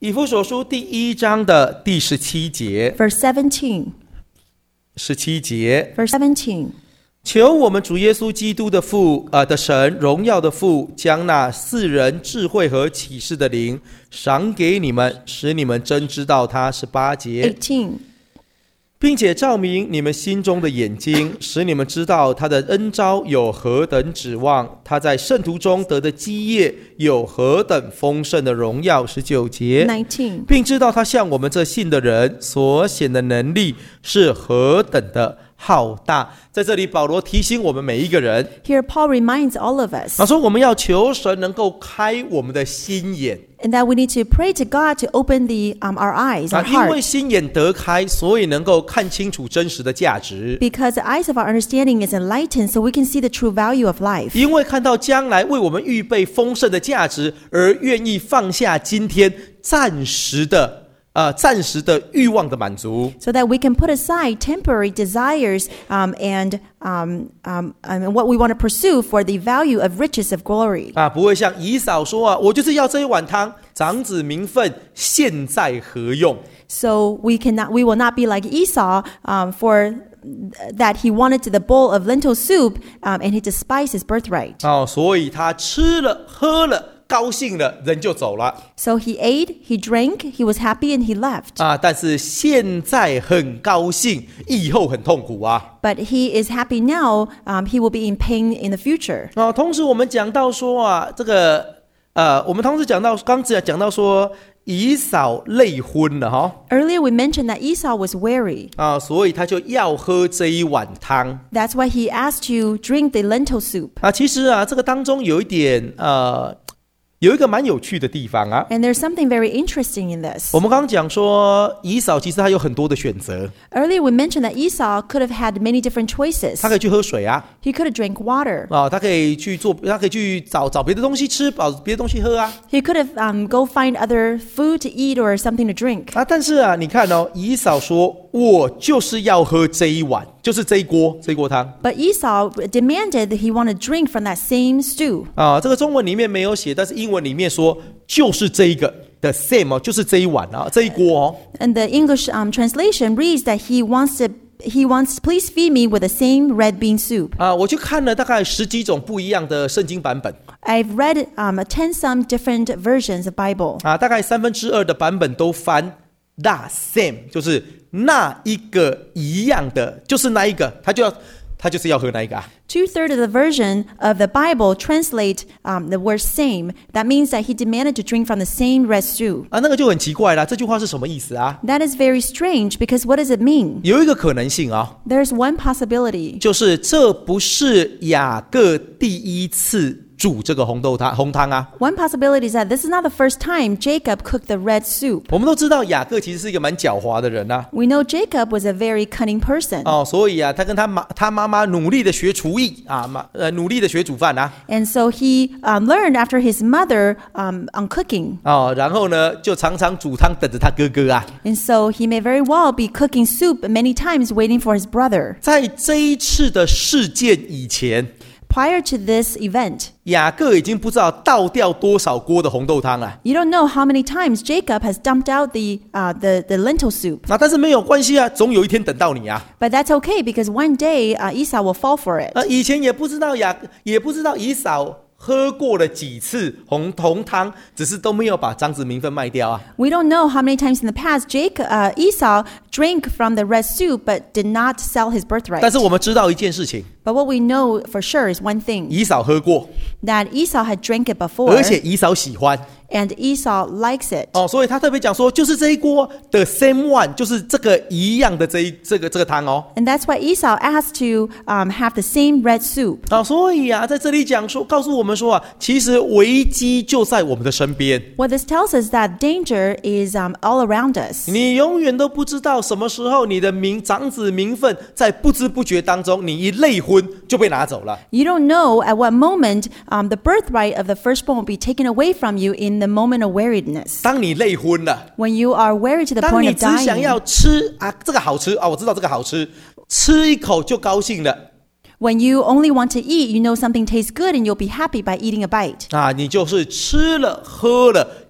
Speaker 1: 以弗所书第一章的第十七节，
Speaker 2: Verse seventeen.
Speaker 1: 十七节，
Speaker 2: Verse seventeen.
Speaker 1: 求我们主耶稣基督的父，呃的神，荣耀的父，将那赐人智慧和启示的灵赏给你们，使你们真知道他。十八节，
Speaker 2: eighteen.
Speaker 1: 并且照明你们心中的眼睛，使你们知道他的恩召有何等指望，他在圣徒中得的基业有何等丰盛的荣耀。十九节，
Speaker 2: nineteen.
Speaker 1: 并知道他向我们这信的人所显的能力是何等的浩大。在这里保罗提醒我们每一个人，
Speaker 2: Here Paul reminds all of us
Speaker 1: 他说我们要求神能够开我们的心眼，
Speaker 2: and that we need to pray to God to open the um, our eyes, our
Speaker 1: 因为
Speaker 2: heart.
Speaker 1: 心眼得开，所以能够看清楚真实的价值，
Speaker 2: Because the eyes of our understanding is enlightened so we can see the true value of life.
Speaker 1: 因为看到将来为我们预备丰盛的价值，而愿意放下今天暂时的呃暂时的欲望的满足。
Speaker 2: So that we can put aside temporary desires um, and um, um, um, what we want to pursue for the value of riches of glory.
Speaker 1: 啊，不会像以扫说啊，我就是要这一碗汤，长子名分，现在何用？
Speaker 2: So we cannot, we will not be like Esau um, for that he wanted the bowl of lentil soup um, and he despised his birthright.
Speaker 1: 哦，所以他吃了喝了，高兴了，人就走了
Speaker 2: So he ate, he drank, he was happy, and he left.
Speaker 1: 啊。但是现在很高兴，以后很痛苦啊。
Speaker 2: But he is happy now. Um, he will be in pain in the future.
Speaker 1: 哦，同时我们讲到说啊，这个呃，我们同时讲到，刚才讲到说以扫累昏了哈
Speaker 2: Earlier we mentioned that Esau was weary.
Speaker 1: 啊，所以他就要喝这一碗汤
Speaker 2: That's why he asked to drink the lentil soup.
Speaker 1: 啊。其实啊，这个当中有一点呃。有一个蛮有趣的地方啊，
Speaker 2: And there's something very interesting in this.
Speaker 1: 我们刚刚讲说以扫其实他有很多的选择，
Speaker 2: Earlier we mentioned that Esau could have had many different choices.
Speaker 1: 他可以去喝水啊，
Speaker 2: He could have drank water.
Speaker 1: 啊，他可以去做，他可以去找找别的东西吃，找别的东西喝啊，
Speaker 2: He could have um, go find other food to eat or something to drink.
Speaker 1: 啊，但是啊，你看哦，以扫说，我就是要喝这一碗，就是这一锅这一锅汤
Speaker 2: But Esau demanded that he want to drink from that same stew.
Speaker 1: 啊，这个中文里面没有写，但是英文里面说就是这一个 the same 哦，就是这一碗啊，这一锅哦。
Speaker 2: And the English um, translation reads that he wants to he wants please feed me with the same red bean soup.
Speaker 1: 啊，我去看了大概十几种不一样的圣经版本
Speaker 2: I've read um, ten some different versions of Bible.
Speaker 1: 啊，大概三分之二的版本都翻 that same， 就是那一个一样的，就是那一个，他就要他就是要喝那一个啊。
Speaker 2: Two-thirds of the version of the Bible translate um, the word same. That means that he demanded to drink from the same red stew.
Speaker 1: 啊，那个就很奇怪啦，这句话是什么意思啊？
Speaker 2: That is very strange because what does it mean?
Speaker 1: 有一个可能性啊，
Speaker 2: There's one possibility.
Speaker 1: 就是这不是雅各第一次煮这个红豆汤红汤啊。
Speaker 2: One possibility is that this is not the first time Jacob cooked the red soup.
Speaker 1: 我们都知道雅各其实是一个蛮狡猾的人呐、
Speaker 2: We know Jacob was a very cunning person.
Speaker 1: 哦，所以啊，他跟他妈他妈妈努力的学厨艺啊，妈呃努力的学煮饭啊，
Speaker 2: And so he um, learned after his mother um, on cooking.
Speaker 1: 哦，然后呢就常常煮汤等着他哥哥啊。
Speaker 2: And so he may very well be cooking soup many times waiting for his brother.
Speaker 1: 在这一次的事件以前，
Speaker 2: Prior to this event,
Speaker 1: 雅各已经不知道倒掉多少锅的红豆汤了。
Speaker 2: you don't know how many times Jacob has dumped out the, uh, the, the lentil soup.
Speaker 1: 那、啊、但是没有关系啊，总有一天等到你啊。
Speaker 2: But that's okay because one day uh, Esau will fall for it.
Speaker 1: 啊，以前也不知道雅，也不知道以扫喝过了几次红红汤，只是都没有把长子名分卖掉啊。
Speaker 2: We don't know how many times in the past Jacob, uh, Esau drank from the red soup but did not sell his birthright.
Speaker 1: 但是我们知道一件事情，
Speaker 2: But what we know for sure is one thing,
Speaker 1: 以扫喝过，
Speaker 2: that Esau had drank it before
Speaker 1: 而且以扫喜欢
Speaker 2: and Esau likes it.
Speaker 1: 哦，所以他特别讲说，就是这一锅的 same one， 就是这个一样的这一这个这个汤哦。
Speaker 2: And that's why Esau asked to um, have the same red soup.
Speaker 1: 啊、哦，所以啊，在这里讲说，告诉我们说啊，其实危机就在我们的身边。
Speaker 2: What this tells us that danger is um, all around us.
Speaker 1: 你永远都不知道什么时候你的名长子名分在不知不觉当中，你一累昏就被拿走了。
Speaker 2: You don't know at what moment um, the birthright of the firstborn will be taken away from you in the moment of weariness.
Speaker 1: 当你累昏了，
Speaker 2: When you are weary to the
Speaker 1: 当
Speaker 2: point
Speaker 1: 你
Speaker 2: of
Speaker 1: 只想
Speaker 2: dying.
Speaker 1: 要吃啊，这个好吃啊，我知道这个好吃，吃一口就高兴了
Speaker 2: When you only want to eat, you know something tastes good and you'll be happy by eating a bite.
Speaker 1: 啊，你就是吃了喝了，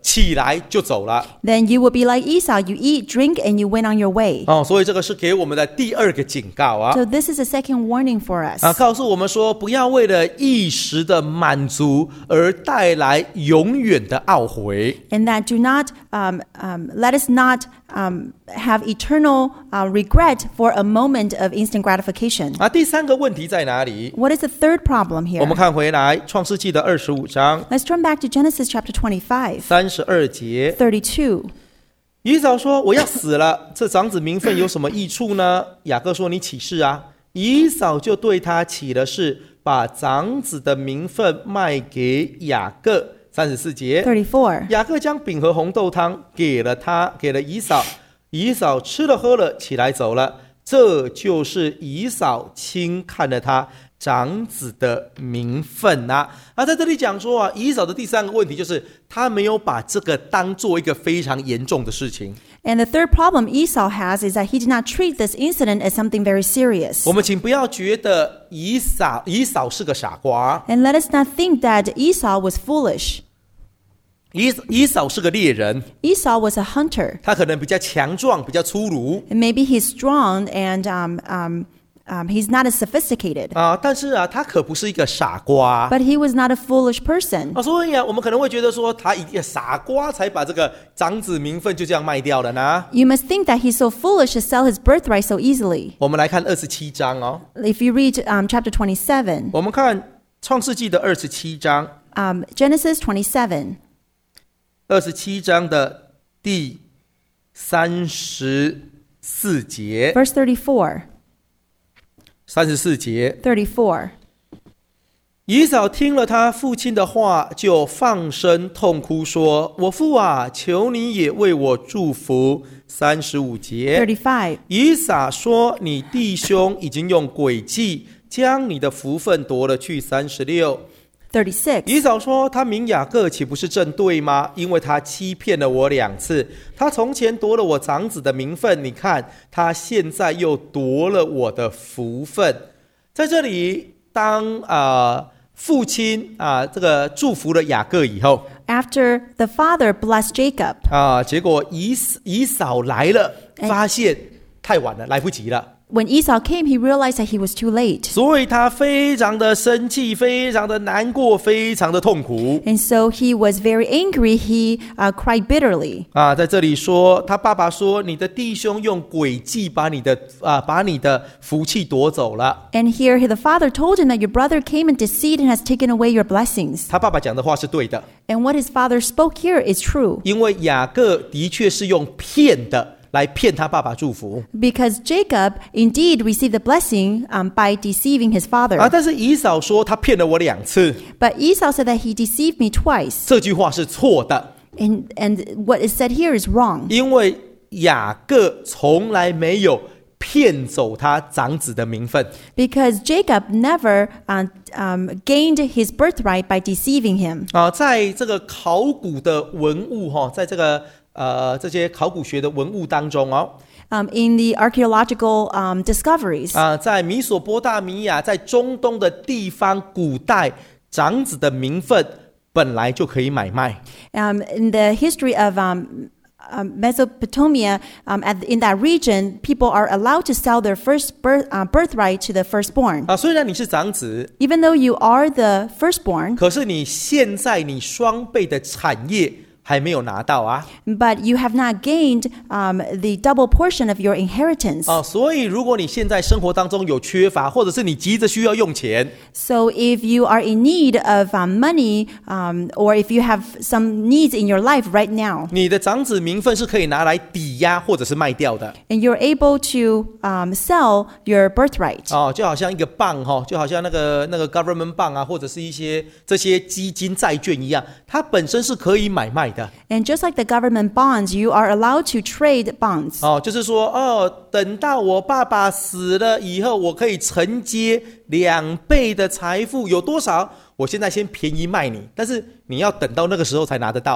Speaker 1: 起来就走了。
Speaker 2: then you will be like Esau. You eat, drink, and you went on your way.
Speaker 1: 哦，所以这个是给我们的第二个警告啊。
Speaker 2: So this is a second warning for us.
Speaker 1: 啊，告诉我们说，不要为了一时的满足而带来永远的懊悔。
Speaker 2: And that do not, um, um, let us not um, have eternal uh, regret for a moment of instant gratification.
Speaker 1: 啊，第三个问题在哪里？
Speaker 2: What is the third problem here?
Speaker 1: 我们看回来，创世纪的二十五章
Speaker 2: Let's turn back to Genesis chapter twenty-five,
Speaker 1: 三十二节。
Speaker 2: thirty-two.
Speaker 1: 以扫说：“我要死了，这长子名分有什么益处呢？”雅各说：“你起誓啊！”以扫就对他起了誓，把长子的名分卖给雅各。三十四节，
Speaker 2: thirty-four.
Speaker 1: 雅各将饼和红豆汤给了他，给了以扫。以扫吃了喝了，起来走了。这就是以扫轻看了他长子的名分啊！啊，在这里讲说啊，以扫的第三个问题就是他没有把这个当做一个非常严重的事情。
Speaker 2: And the third problem Esau has is that he did not treat this incident as something very serious.
Speaker 1: 我们请不要觉得以扫以扫是个傻瓜，
Speaker 2: And let us not think that Esau was foolish.
Speaker 1: 以以扫是个猎人，
Speaker 2: Esau was a hunter.
Speaker 1: 他可能比较强壮，比较粗鲁
Speaker 2: And maybe he's strong and um, um, um, he's not as sophisticated.
Speaker 1: 啊，但是啊，他可不是一个傻瓜
Speaker 2: But he was not a foolish person.
Speaker 1: 啊，所以啊，我们可能会觉得说，他一定傻瓜才把这个长子名分就这样卖掉了呢。
Speaker 2: You must think that he's so foolish to sell his birthright so easily.
Speaker 1: 我们来看二十七章哦，
Speaker 2: If you read um, chapter twenty-seven,
Speaker 1: 我们看创世纪的二十七章，
Speaker 2: um, Genesis twenty-seven,
Speaker 1: 二十七章的第三十四节，
Speaker 2: verse thirty-four,
Speaker 1: 三十四节。
Speaker 2: thirty-four.
Speaker 1: 以扫听了他父亲的话，就放声痛哭，说：“我父啊，求你也为我祝福。”三十五节，
Speaker 2: thirty-five.
Speaker 1: 以撒说：“你弟兄已经用诡计将你的福分夺了去。”三十六，
Speaker 2: thirty-six.
Speaker 1: 以扫说：“他名雅各岂不是正对吗？因为他欺骗了我两次。他从前夺了我长子的名分，你看他现在又夺了我的福分。”在这里，当啊、呃、父亲啊、呃、这个祝福了雅各以后
Speaker 2: After the father blessed Jacob,
Speaker 1: 啊、结果以以扫来了，
Speaker 2: 哎
Speaker 1: 发现太晚了，来不及了。
Speaker 2: when Esau came, he realized that he was too late.
Speaker 1: 所以他非常的生气，非常的难过，非常的痛苦
Speaker 2: And so he was very angry. He uh, cried bitterly.
Speaker 1: 啊！在这里说，他爸爸说：“你的弟兄用诡计把你的啊，把你的福气夺走了。
Speaker 2: And here the father told him that your brother came in deceit and has taken away your blessings. ”
Speaker 1: 他爸爸讲的话是对的，
Speaker 2: And what his father spoke here is true.
Speaker 1: 因为雅各的确是用骗的来骗他爸爸祝福
Speaker 2: Because Jacob indeed received the blessing um, by deceiving his
Speaker 1: 啊！
Speaker 2: father.
Speaker 1: 但是以扫说他骗了我两次，
Speaker 2: But Esau said that he deceived me twice.
Speaker 1: 这句话是错的，
Speaker 2: And, and what is said here is wrong.
Speaker 1: 因为雅各从来没有骗走他长子的名分。
Speaker 2: Because Jacob never uh, um, gained his birthright by deceiving him.
Speaker 1: 啊，在这个考古的文物哈，在这个呃这些考古学的文物当中哦，
Speaker 2: Um, in the archaeological um, discoveries,
Speaker 1: 啊，在米索波大米亚，在中东的地方，古代长子的名分本来就可以买卖。
Speaker 2: um, in the history of um, um, Mesopotamia, um, at, in that region, people are allowed to sell their first birth, uh, birthright to the firstborn.
Speaker 1: 啊，虽然你是长子，
Speaker 2: Even though you are the firstborn,
Speaker 1: 可是你现在你双倍的产业还没有拿到啊。
Speaker 2: but you have not gained um, the double portion of your inheritance.
Speaker 1: 啊，所以如果你现在生活当中有缺乏，或者是你急着需要用钱，
Speaker 2: So if you are in need of um, money, um, or if you have some needs in your life right now,
Speaker 1: 你的长子名分是可以拿来抵押或者是卖掉的。
Speaker 2: and you're able to um, sell your birthright,
Speaker 1: 哦，就好像一个棒哈、哦，就好像那个那个 government bond 啊，或者是一些这些基金债券一样，它本身是可以买卖的。
Speaker 2: and just like the government bonds, you are allowed to trade bonds.
Speaker 1: 哦，就是说，哦，等到我爸爸死了以后，我可以承接两倍的财富，有多少？我现在先便宜卖你，但是你要等到那个时候才拿得到啊。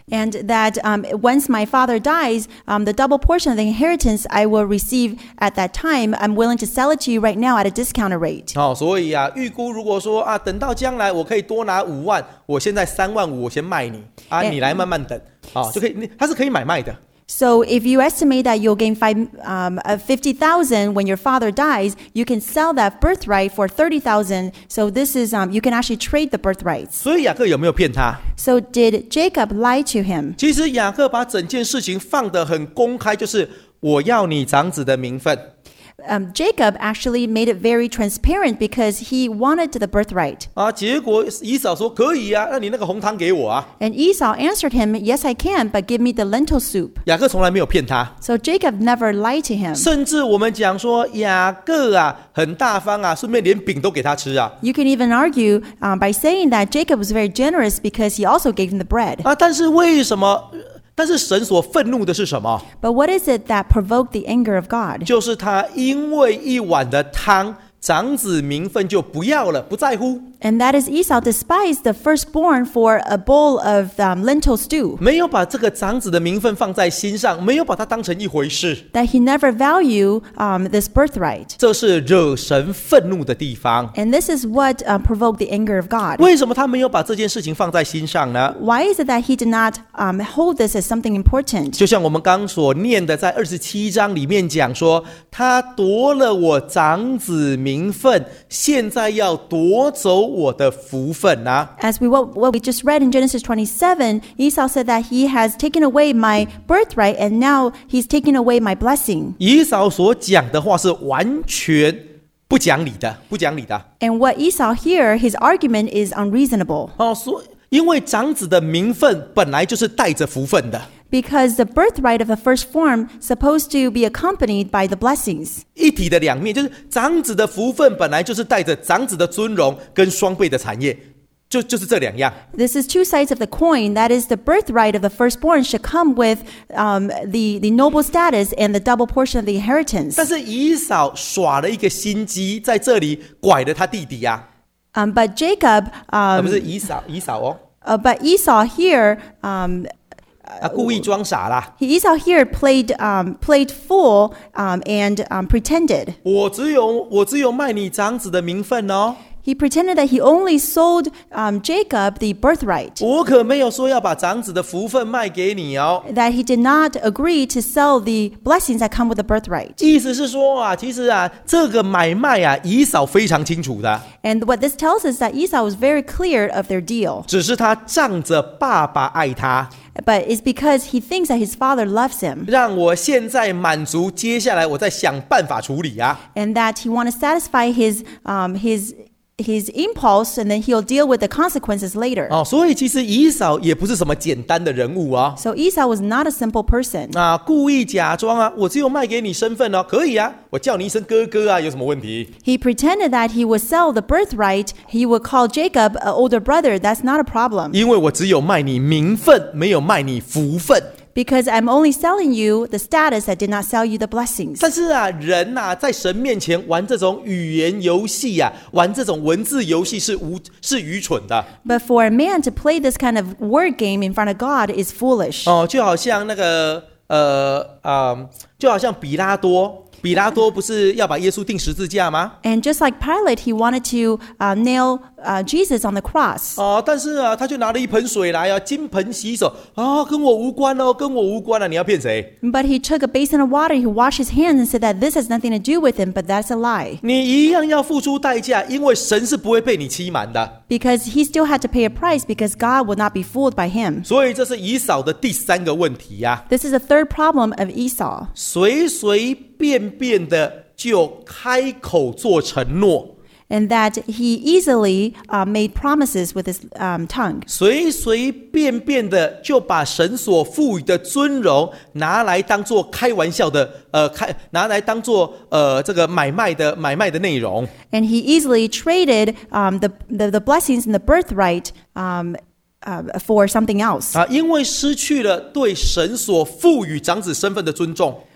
Speaker 2: And that um, once my father dies, um, the double portion of the inheritance I will receive at that time, I'm willing to sell it to you right now at a discounted rate.
Speaker 1: 哦，所以啊，预估如果说啊，等到将来我可以多拿五万，我现在三万五，我先卖你啊，你来慢慢等，啊，就可以，它是可以买卖的。
Speaker 2: So if you estimate that you'll gain five, um, uh, fifty thousand when your father dies, you can sell that birthright for thirty thousand. So this is, um, you can actually trade the birthrights.
Speaker 1: 所以雅各有没有骗他？
Speaker 2: So did Jacob lie to him?
Speaker 1: 其实雅各把整件事情放得很公开，就是我要你长子的名分。
Speaker 2: Um, Jacob actually made it very transparent because he wanted the birthright.
Speaker 1: 啊，结果以扫说可以啊，那你那个红汤给我啊。
Speaker 2: And Esau answered him, yes, I can, but give me the lentil soup.
Speaker 1: 雅各从来没有骗他。
Speaker 2: So Jacob never lied to him.
Speaker 1: 甚至我们讲说雅各啊很大方啊，顺便连饼都给他吃啊。
Speaker 2: You can even argue um, by saying that Jacob was very generous because he also gave him the bread.
Speaker 1: 啊，但是为什么？但是神所愤怒的是什么？
Speaker 2: But what is it that provoked the anger of God?
Speaker 1: 就是他因为一碗的汤，长子名分就不要了，不在乎。
Speaker 2: And that is Esau despised the firstborn for a bowl of um, lentil stew.
Speaker 1: 没有把这个长子的名分放在心上，没有把它当成一回事。
Speaker 2: That he never valued um, this birthright.
Speaker 1: 这是惹神愤怒的地方。
Speaker 2: And this is what uh, provoked the anger of God.
Speaker 1: 为什么他没有把这件事情放在心上呢？
Speaker 2: Why is it that he did not um, hold this as something important?
Speaker 1: 就像我们刚所念的，在二十七章里面讲说，他夺了我长子名分，现在要夺走我的福分啊。
Speaker 2: As we what, what we just read in Genesis twenty-seven, Esau said that he has taken away my birthright and now he's taking away my blessing.
Speaker 1: 以扫所讲的话是完全不讲理的，不讲理的。
Speaker 2: And what Esau here, his argument is unreasonable.
Speaker 1: 哦，所因为长子的名分本来就是带着福分的。
Speaker 2: Because the birthright of the firstborn supposed to be accompanied by the blessings.
Speaker 1: 一体的两面，就是长子的福分本来就是带着长子的尊荣跟双倍的产业，就就是这两样。
Speaker 2: This is two sides of the coin. That is, the birthright of the firstborn should come with um, the, the noble status and the double portion of the inheritance.
Speaker 1: 但是以扫耍了一个心机，在这里拐了他弟弟啊，
Speaker 2: Um, but Jacob,
Speaker 1: 啊
Speaker 2: um,
Speaker 1: 不是以扫，以扫哦，
Speaker 2: uh, but Esau here, um,
Speaker 1: 啊故意装傻啦。
Speaker 2: he, Esau here played um, played fool um, and um, pretended.
Speaker 1: 我只有我只有卖你长子的名分哦，
Speaker 2: He pretended that he only sold um, Jacob the birthright.
Speaker 1: 我可没有说要把长子的福分卖给你哦。
Speaker 2: That he did not agree to sell the blessings that come with the birthright.
Speaker 1: 意思是说啊，其实啊，这个买卖啊，以扫非常清楚的，
Speaker 2: And what this tells us that Esau was very clear of their deal.
Speaker 1: 只是他仗着爸爸爱他，
Speaker 2: But it's because he thinks that his father loves him
Speaker 1: 让我现在满足，接下来我再想办法处理啊。
Speaker 2: and that he wants to satisfy his um, his his impulse and then he'll deal with the consequences later.
Speaker 1: 哦，所以其实以扫也不是什么简单的人物啊。
Speaker 2: So Esau was not a simple person.
Speaker 1: 啊，故意假装啊，我只有卖给你身份哦，可以啊，我叫你一声哥哥啊，有什么问题？
Speaker 2: He pretended that he would sell the birthright. He would call Jacob an older brother. That's not a problem.
Speaker 1: 因为我只有卖你名分，没有卖你福分。
Speaker 2: Because I'm only selling you the status, I did not sell you the blessings.
Speaker 1: 但是啊，人呐、啊，在神面前玩这种语言游戏呀、啊，玩这种文字游戏是无是愚蠢的。
Speaker 2: But for a man to play this kind of word game in front of God is foolish.
Speaker 1: 哦，就好像那个呃啊、呃，就好像比拉多。比拉多不是要把耶稣钉十字架吗？
Speaker 2: And just like Pilate, he wanted to uh, nail uh, Jesus on the cross.
Speaker 1: 哦，但是啊，他就拿了一盆水来啊，金盆洗手啊，跟我无关哦，跟我无关啊，你要骗谁？
Speaker 2: But he took a basin of water, he washed his hands and said that this has nothing to do with him, but that's a lie.
Speaker 1: 你一样要付出代价，因为神是不会被你欺瞒的。
Speaker 2: Because he still had to pay a price because God would not be fooled by him.
Speaker 1: 所以这是以扫的第三个问题呀、啊，
Speaker 2: This is the third problem of Esau.
Speaker 1: 随随便便的就开口做承诺。
Speaker 2: And that he easily uh, made promises with his um, tongue.
Speaker 1: 随随便便的就把神所赋予的尊荣拿来当做开玩笑的，呃，开拿来当做呃这个买卖的买卖的内容。
Speaker 2: And he easily traded um, the, the, the blessings and the birthright um, uh, for something else.
Speaker 1: 啊，因为失去了对神所赋予长子身份的尊重。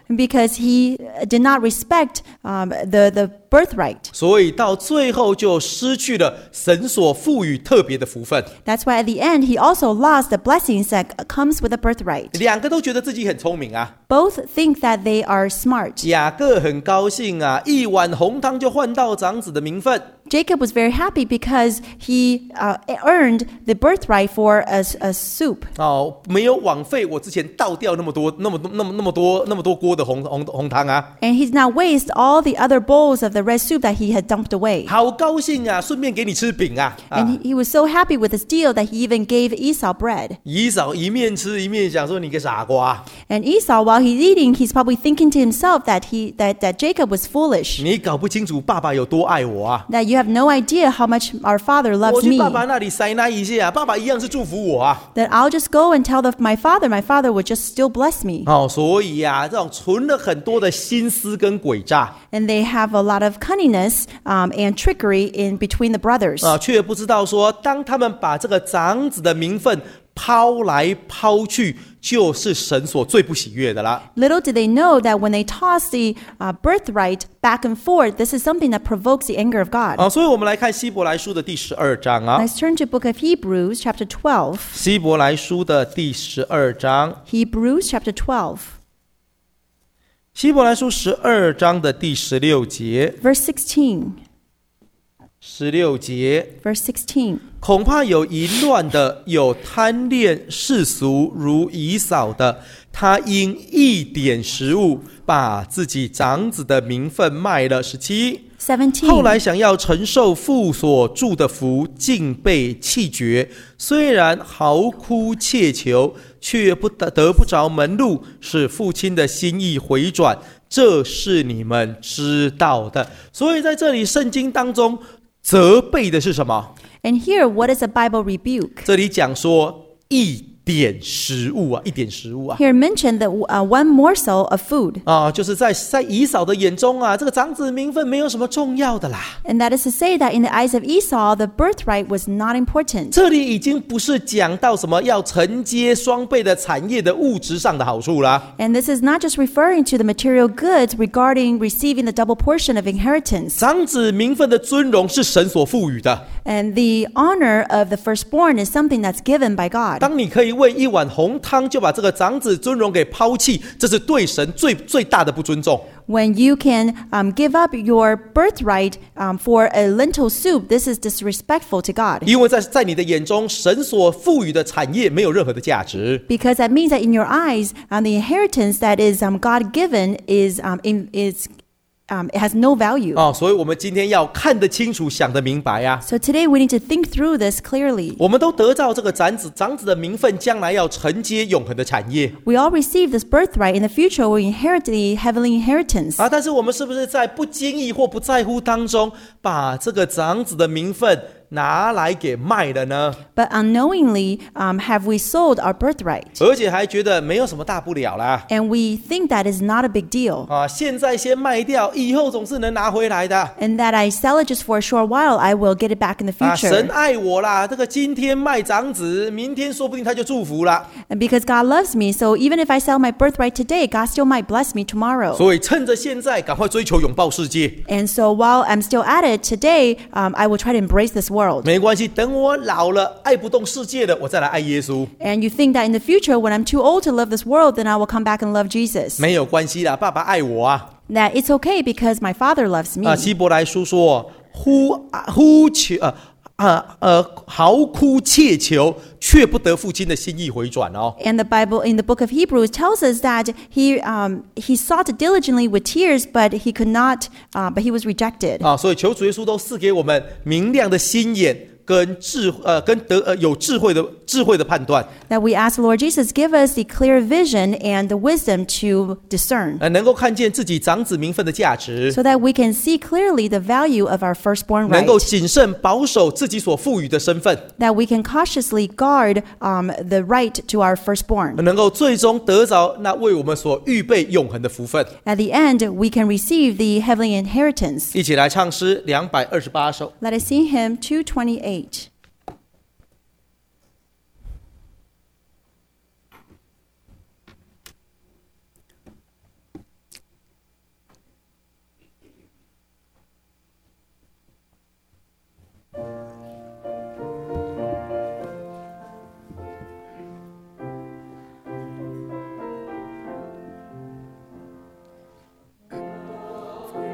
Speaker 2: because he did not respect um, the, the birthright.
Speaker 1: 所以到最后就失去了神所赋予特别的福分。
Speaker 2: That's why at the end he also lost the blessings that comes with the birthright.
Speaker 1: 两个都觉得自己很聪明啊。
Speaker 2: Both think that they are smart.
Speaker 1: 雅各很高兴啊，一碗红汤就换到长子的名分。
Speaker 2: Jacob was very happy because he uh, earned the birthright for a, a soup.
Speaker 1: 哦，没有枉费我之前倒掉那么多、那么多、那么那么多、那么多锅的红红红汤啊！
Speaker 2: And he did not waste all the other bowls of the red soup that he had dumped away.
Speaker 1: 好高兴啊，顺便给你吃饼啊！啊
Speaker 2: And he, he was so happy with this deal that he even gave Esau bread.
Speaker 1: 以扫一面吃一面想说你个傻瓜，
Speaker 2: And Esau, while he's eating, he's probably thinking to himself that he that, that Jacob was foolish.
Speaker 1: 你搞不清楚爸爸有多爱我啊！
Speaker 2: That you have no idea how much our father
Speaker 1: 我
Speaker 2: loves
Speaker 1: 去
Speaker 2: me.
Speaker 1: 爸爸那里塞那一下，爸爸一样是祝福我啊！
Speaker 2: That I'll just go and tell the, my father, my father would just still bless me.
Speaker 1: 哦，所以啊，这种存了很多的心思跟诡诈
Speaker 2: And they have a lot of cunningness um, and trickery in between the brothers.
Speaker 1: 啊，却不知道说，当他们把这个长子的名分抛来抛去，就是神所最不喜悦的啦。
Speaker 2: Little did they know that when they toss the uh, birthright back and forth, this is something that provokes the anger of God.
Speaker 1: 啊，所以我们来看希伯来书的第十二章啊，
Speaker 2: Let's turn to book of Hebrews, chapter twelve.
Speaker 1: 希伯来书的第十二章，
Speaker 2: Hebrews, chapter twelve,
Speaker 1: 希伯来书十二章的第十六节，
Speaker 2: verse sixteen.
Speaker 1: 十六节，
Speaker 2: Verse sixteen.
Speaker 1: 恐怕有淫乱的，有贪恋世俗如以扫的，他因一点食物，把自己长子的名分卖了。十七。后
Speaker 2: seventeen.
Speaker 1: 来想要承受父所祝的福，竟被弃绝。虽然嚎哭切求，却不得得不着门路，使父亲的心意回转。这是你们知道的。所以在这里圣经当中责备的是什么？
Speaker 2: And here, what is a Bible rebuke?
Speaker 1: 这里讲说一点食物啊，一点食物啊。
Speaker 2: Here mentioned that uh, one morsel of food.
Speaker 1: 啊，就是在在以扫的眼中啊，这个长子名分没有什么重要的啦。
Speaker 2: And that is to say that in the eyes of Esau, the birthright was not important.
Speaker 1: 这里已经不是讲到什么要承接双倍的产业的物质上的好处啦。
Speaker 2: And this is not just referring to the material goods regarding receiving the double portion of inheritance.
Speaker 1: 长子名分的尊荣是神所赋予的。
Speaker 2: And the honor of the firstborn is something that's given by God.
Speaker 1: 当你可以为一碗红汤就把这个长子尊荣给抛弃，这是对神最最大的不尊重。
Speaker 2: When you can um, give up your birthright um, for a lentil soup, this is disrespectful to God.
Speaker 1: 因为在在你的眼中，神所赋予的产业没有任何的价值。
Speaker 2: Because that means that in your eyes, um, the inheritance that is um, God-given is, um, in, is um, it has no value.
Speaker 1: 哦，所以我们今天要看得清楚，想得明白啊。
Speaker 2: So today we need to think through this clearly.
Speaker 1: 我们都得到这个长子长子的名分，将来要承接永恒的产业
Speaker 2: We all receive this birthright. In the future, we inherit the heavenly inheritance.
Speaker 1: 啊。但是我们是不是在不经意或不在乎当中，把这个长子的名分拿来给卖了呢？
Speaker 2: But unknowingly, um, have we sold our birthright?
Speaker 1: 而且还觉得没有什么大不了啦。
Speaker 2: And we think that is not a big deal.
Speaker 1: 啊，现在先卖掉，以后总是能拿回来的。
Speaker 2: And that I sell it just for a short while, I will get it back in the
Speaker 1: 啊，神
Speaker 2: future.
Speaker 1: 爱我啦，这个今天卖长子，明天说不定他就祝福了。
Speaker 2: And because God loves me, so even if I sell my birthright today, God still might bless me tomorrow.
Speaker 1: 所以趁着现在，赶快追求拥抱世界。
Speaker 2: And so while I'm still at it today, um, I will try to embrace this world.
Speaker 1: 没关系，等我老了，爱不动世界了，我再来爱耶稣。
Speaker 2: And you think that in the future, when I'm too old to love this world, then I will come back and love Jesus.
Speaker 1: 没有关系啦，爸爸爱我啊。
Speaker 2: That it's okay because my Father loves me.
Speaker 1: 啊，希伯来书说，呼啊呼求呃啊呃嚎哭切求，却不得父亲的心意回转哦。
Speaker 2: And the Bible in the book of Hebrews tells us that he um, he sought diligently with tears, but he could not, uh, but he was rejected.
Speaker 1: 啊，所以求主耶稣都赐给我们明亮的心眼。跟智呃跟得呃有智慧的智慧的判断，
Speaker 2: That we ask Lord Jesus give us the clear vision and the wisdom to discern,
Speaker 1: 呃能够看见自己长子名分的价值，
Speaker 2: so that we can see clearly the value of our firstborn
Speaker 1: 能够
Speaker 2: right.
Speaker 1: 谨慎保守自己所赋予的身份，
Speaker 2: That we can cautiously guard um, the right to our firstborn.
Speaker 1: 能够最终得着那为我们所预备永恒的福分。
Speaker 2: At the end, we can receive the heavenly inheritance.
Speaker 1: 一起来唱诗两百二十八首。
Speaker 2: Let us sing hymn two twenty-eight.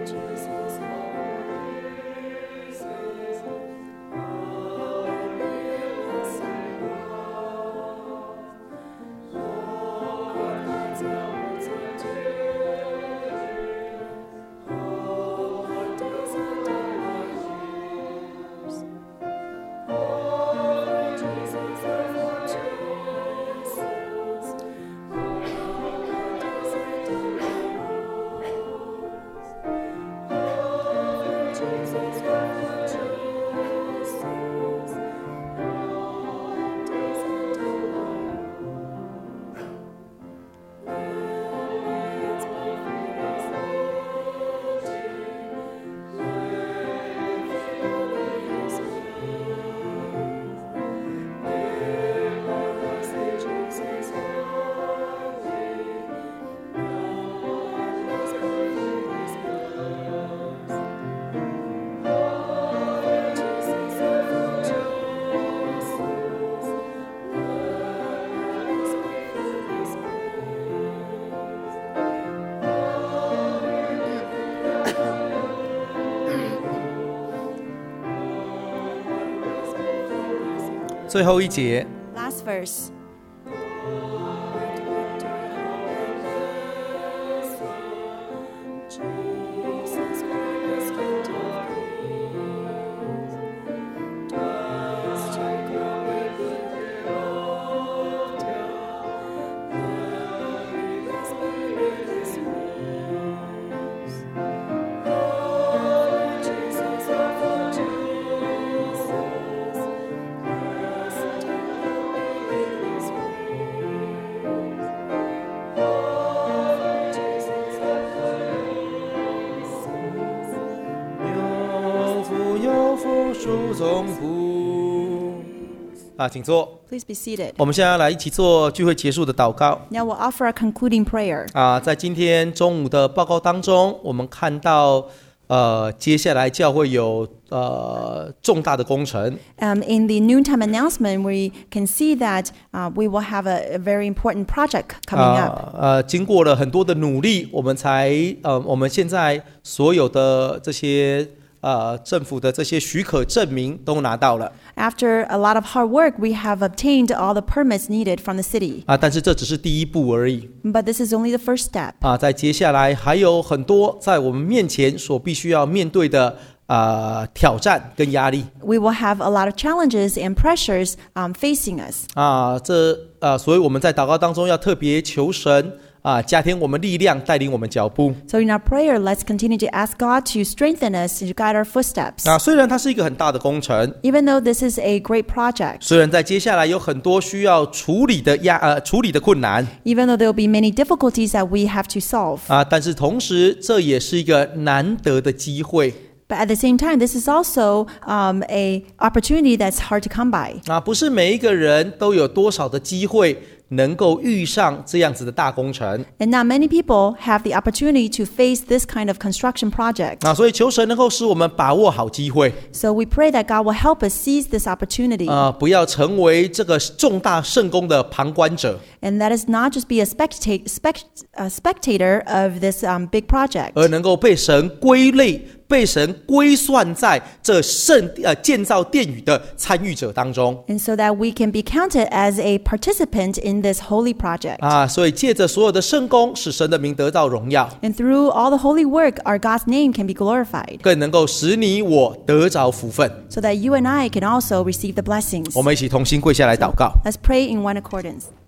Speaker 1: 最后一节
Speaker 2: Last verse.
Speaker 1: 啊，请坐。
Speaker 2: Please be seated.
Speaker 1: 我们现在来一起做聚会结束的祷告。
Speaker 2: Now we'll offer a concluding prayer.
Speaker 1: 啊，在今天中午的报告当中，我们看到，呃，接下来教会有呃重大的工程。
Speaker 2: Um, in the noontime announcement, we can see that uh, we will have a, a very important project coming up.
Speaker 1: 啊，呃，经过了很多的努力，我们才呃，我们现在所有的这些呃政府的这些许可证明都拿到了。
Speaker 2: After a lot of hard work, we have obtained all the permits needed from the city.
Speaker 1: 啊，但是这只是第一步而已。
Speaker 2: But this is only the first step.
Speaker 1: 啊，在接下来还有很多在我们面前所必须要面对的呃挑战跟压力。
Speaker 2: We will have a lot of challenges and pressures um, facing us.
Speaker 1: 啊，这呃，所以我们在祷告当中要特别求神啊，加添我们力量，带领我们脚步。
Speaker 2: So in our prayer, let's continue to ask God to strengthen us and to guide our footsteps.
Speaker 1: 啊，虽然它是一个很大的工程，
Speaker 2: Even though this is a great project,
Speaker 1: 虽然在接下来有很多需要处理的压呃处理的困难
Speaker 2: even though there will be many difficulties that we have to solve,
Speaker 1: 啊，但是同时这也是一个难得的机会
Speaker 2: but at the same time, this is also um, a opportunity that's hard to come by.
Speaker 1: 啊，不是每一个人都有多少的机会能够遇上这样子的大工程
Speaker 2: And not many people have the opportunity to face this kind of construction project.
Speaker 1: 啊，所以求神能够使我们把握好机会
Speaker 2: So we pray that God will help us seize this opportunity,
Speaker 1: 啊，不要成为这个重大圣工的旁观者，
Speaker 2: and that is not just be a, spectate, spect, a spectator of this um, big project,
Speaker 1: 而能够被神归类、被神归算在这圣呃建造殿宇的参与者当中
Speaker 2: and so that we can be counted as a participant in this holy project.
Speaker 1: 啊，所以借着所有的圣工，使神的名得到荣耀，
Speaker 2: And through all the holy work, our God's name can be glorified,
Speaker 1: 更能够使你我得着福分。
Speaker 2: so that you and I can also receive the blessings.
Speaker 1: 我们一起同心跪下来祷告。
Speaker 2: Let's pray in one accordance.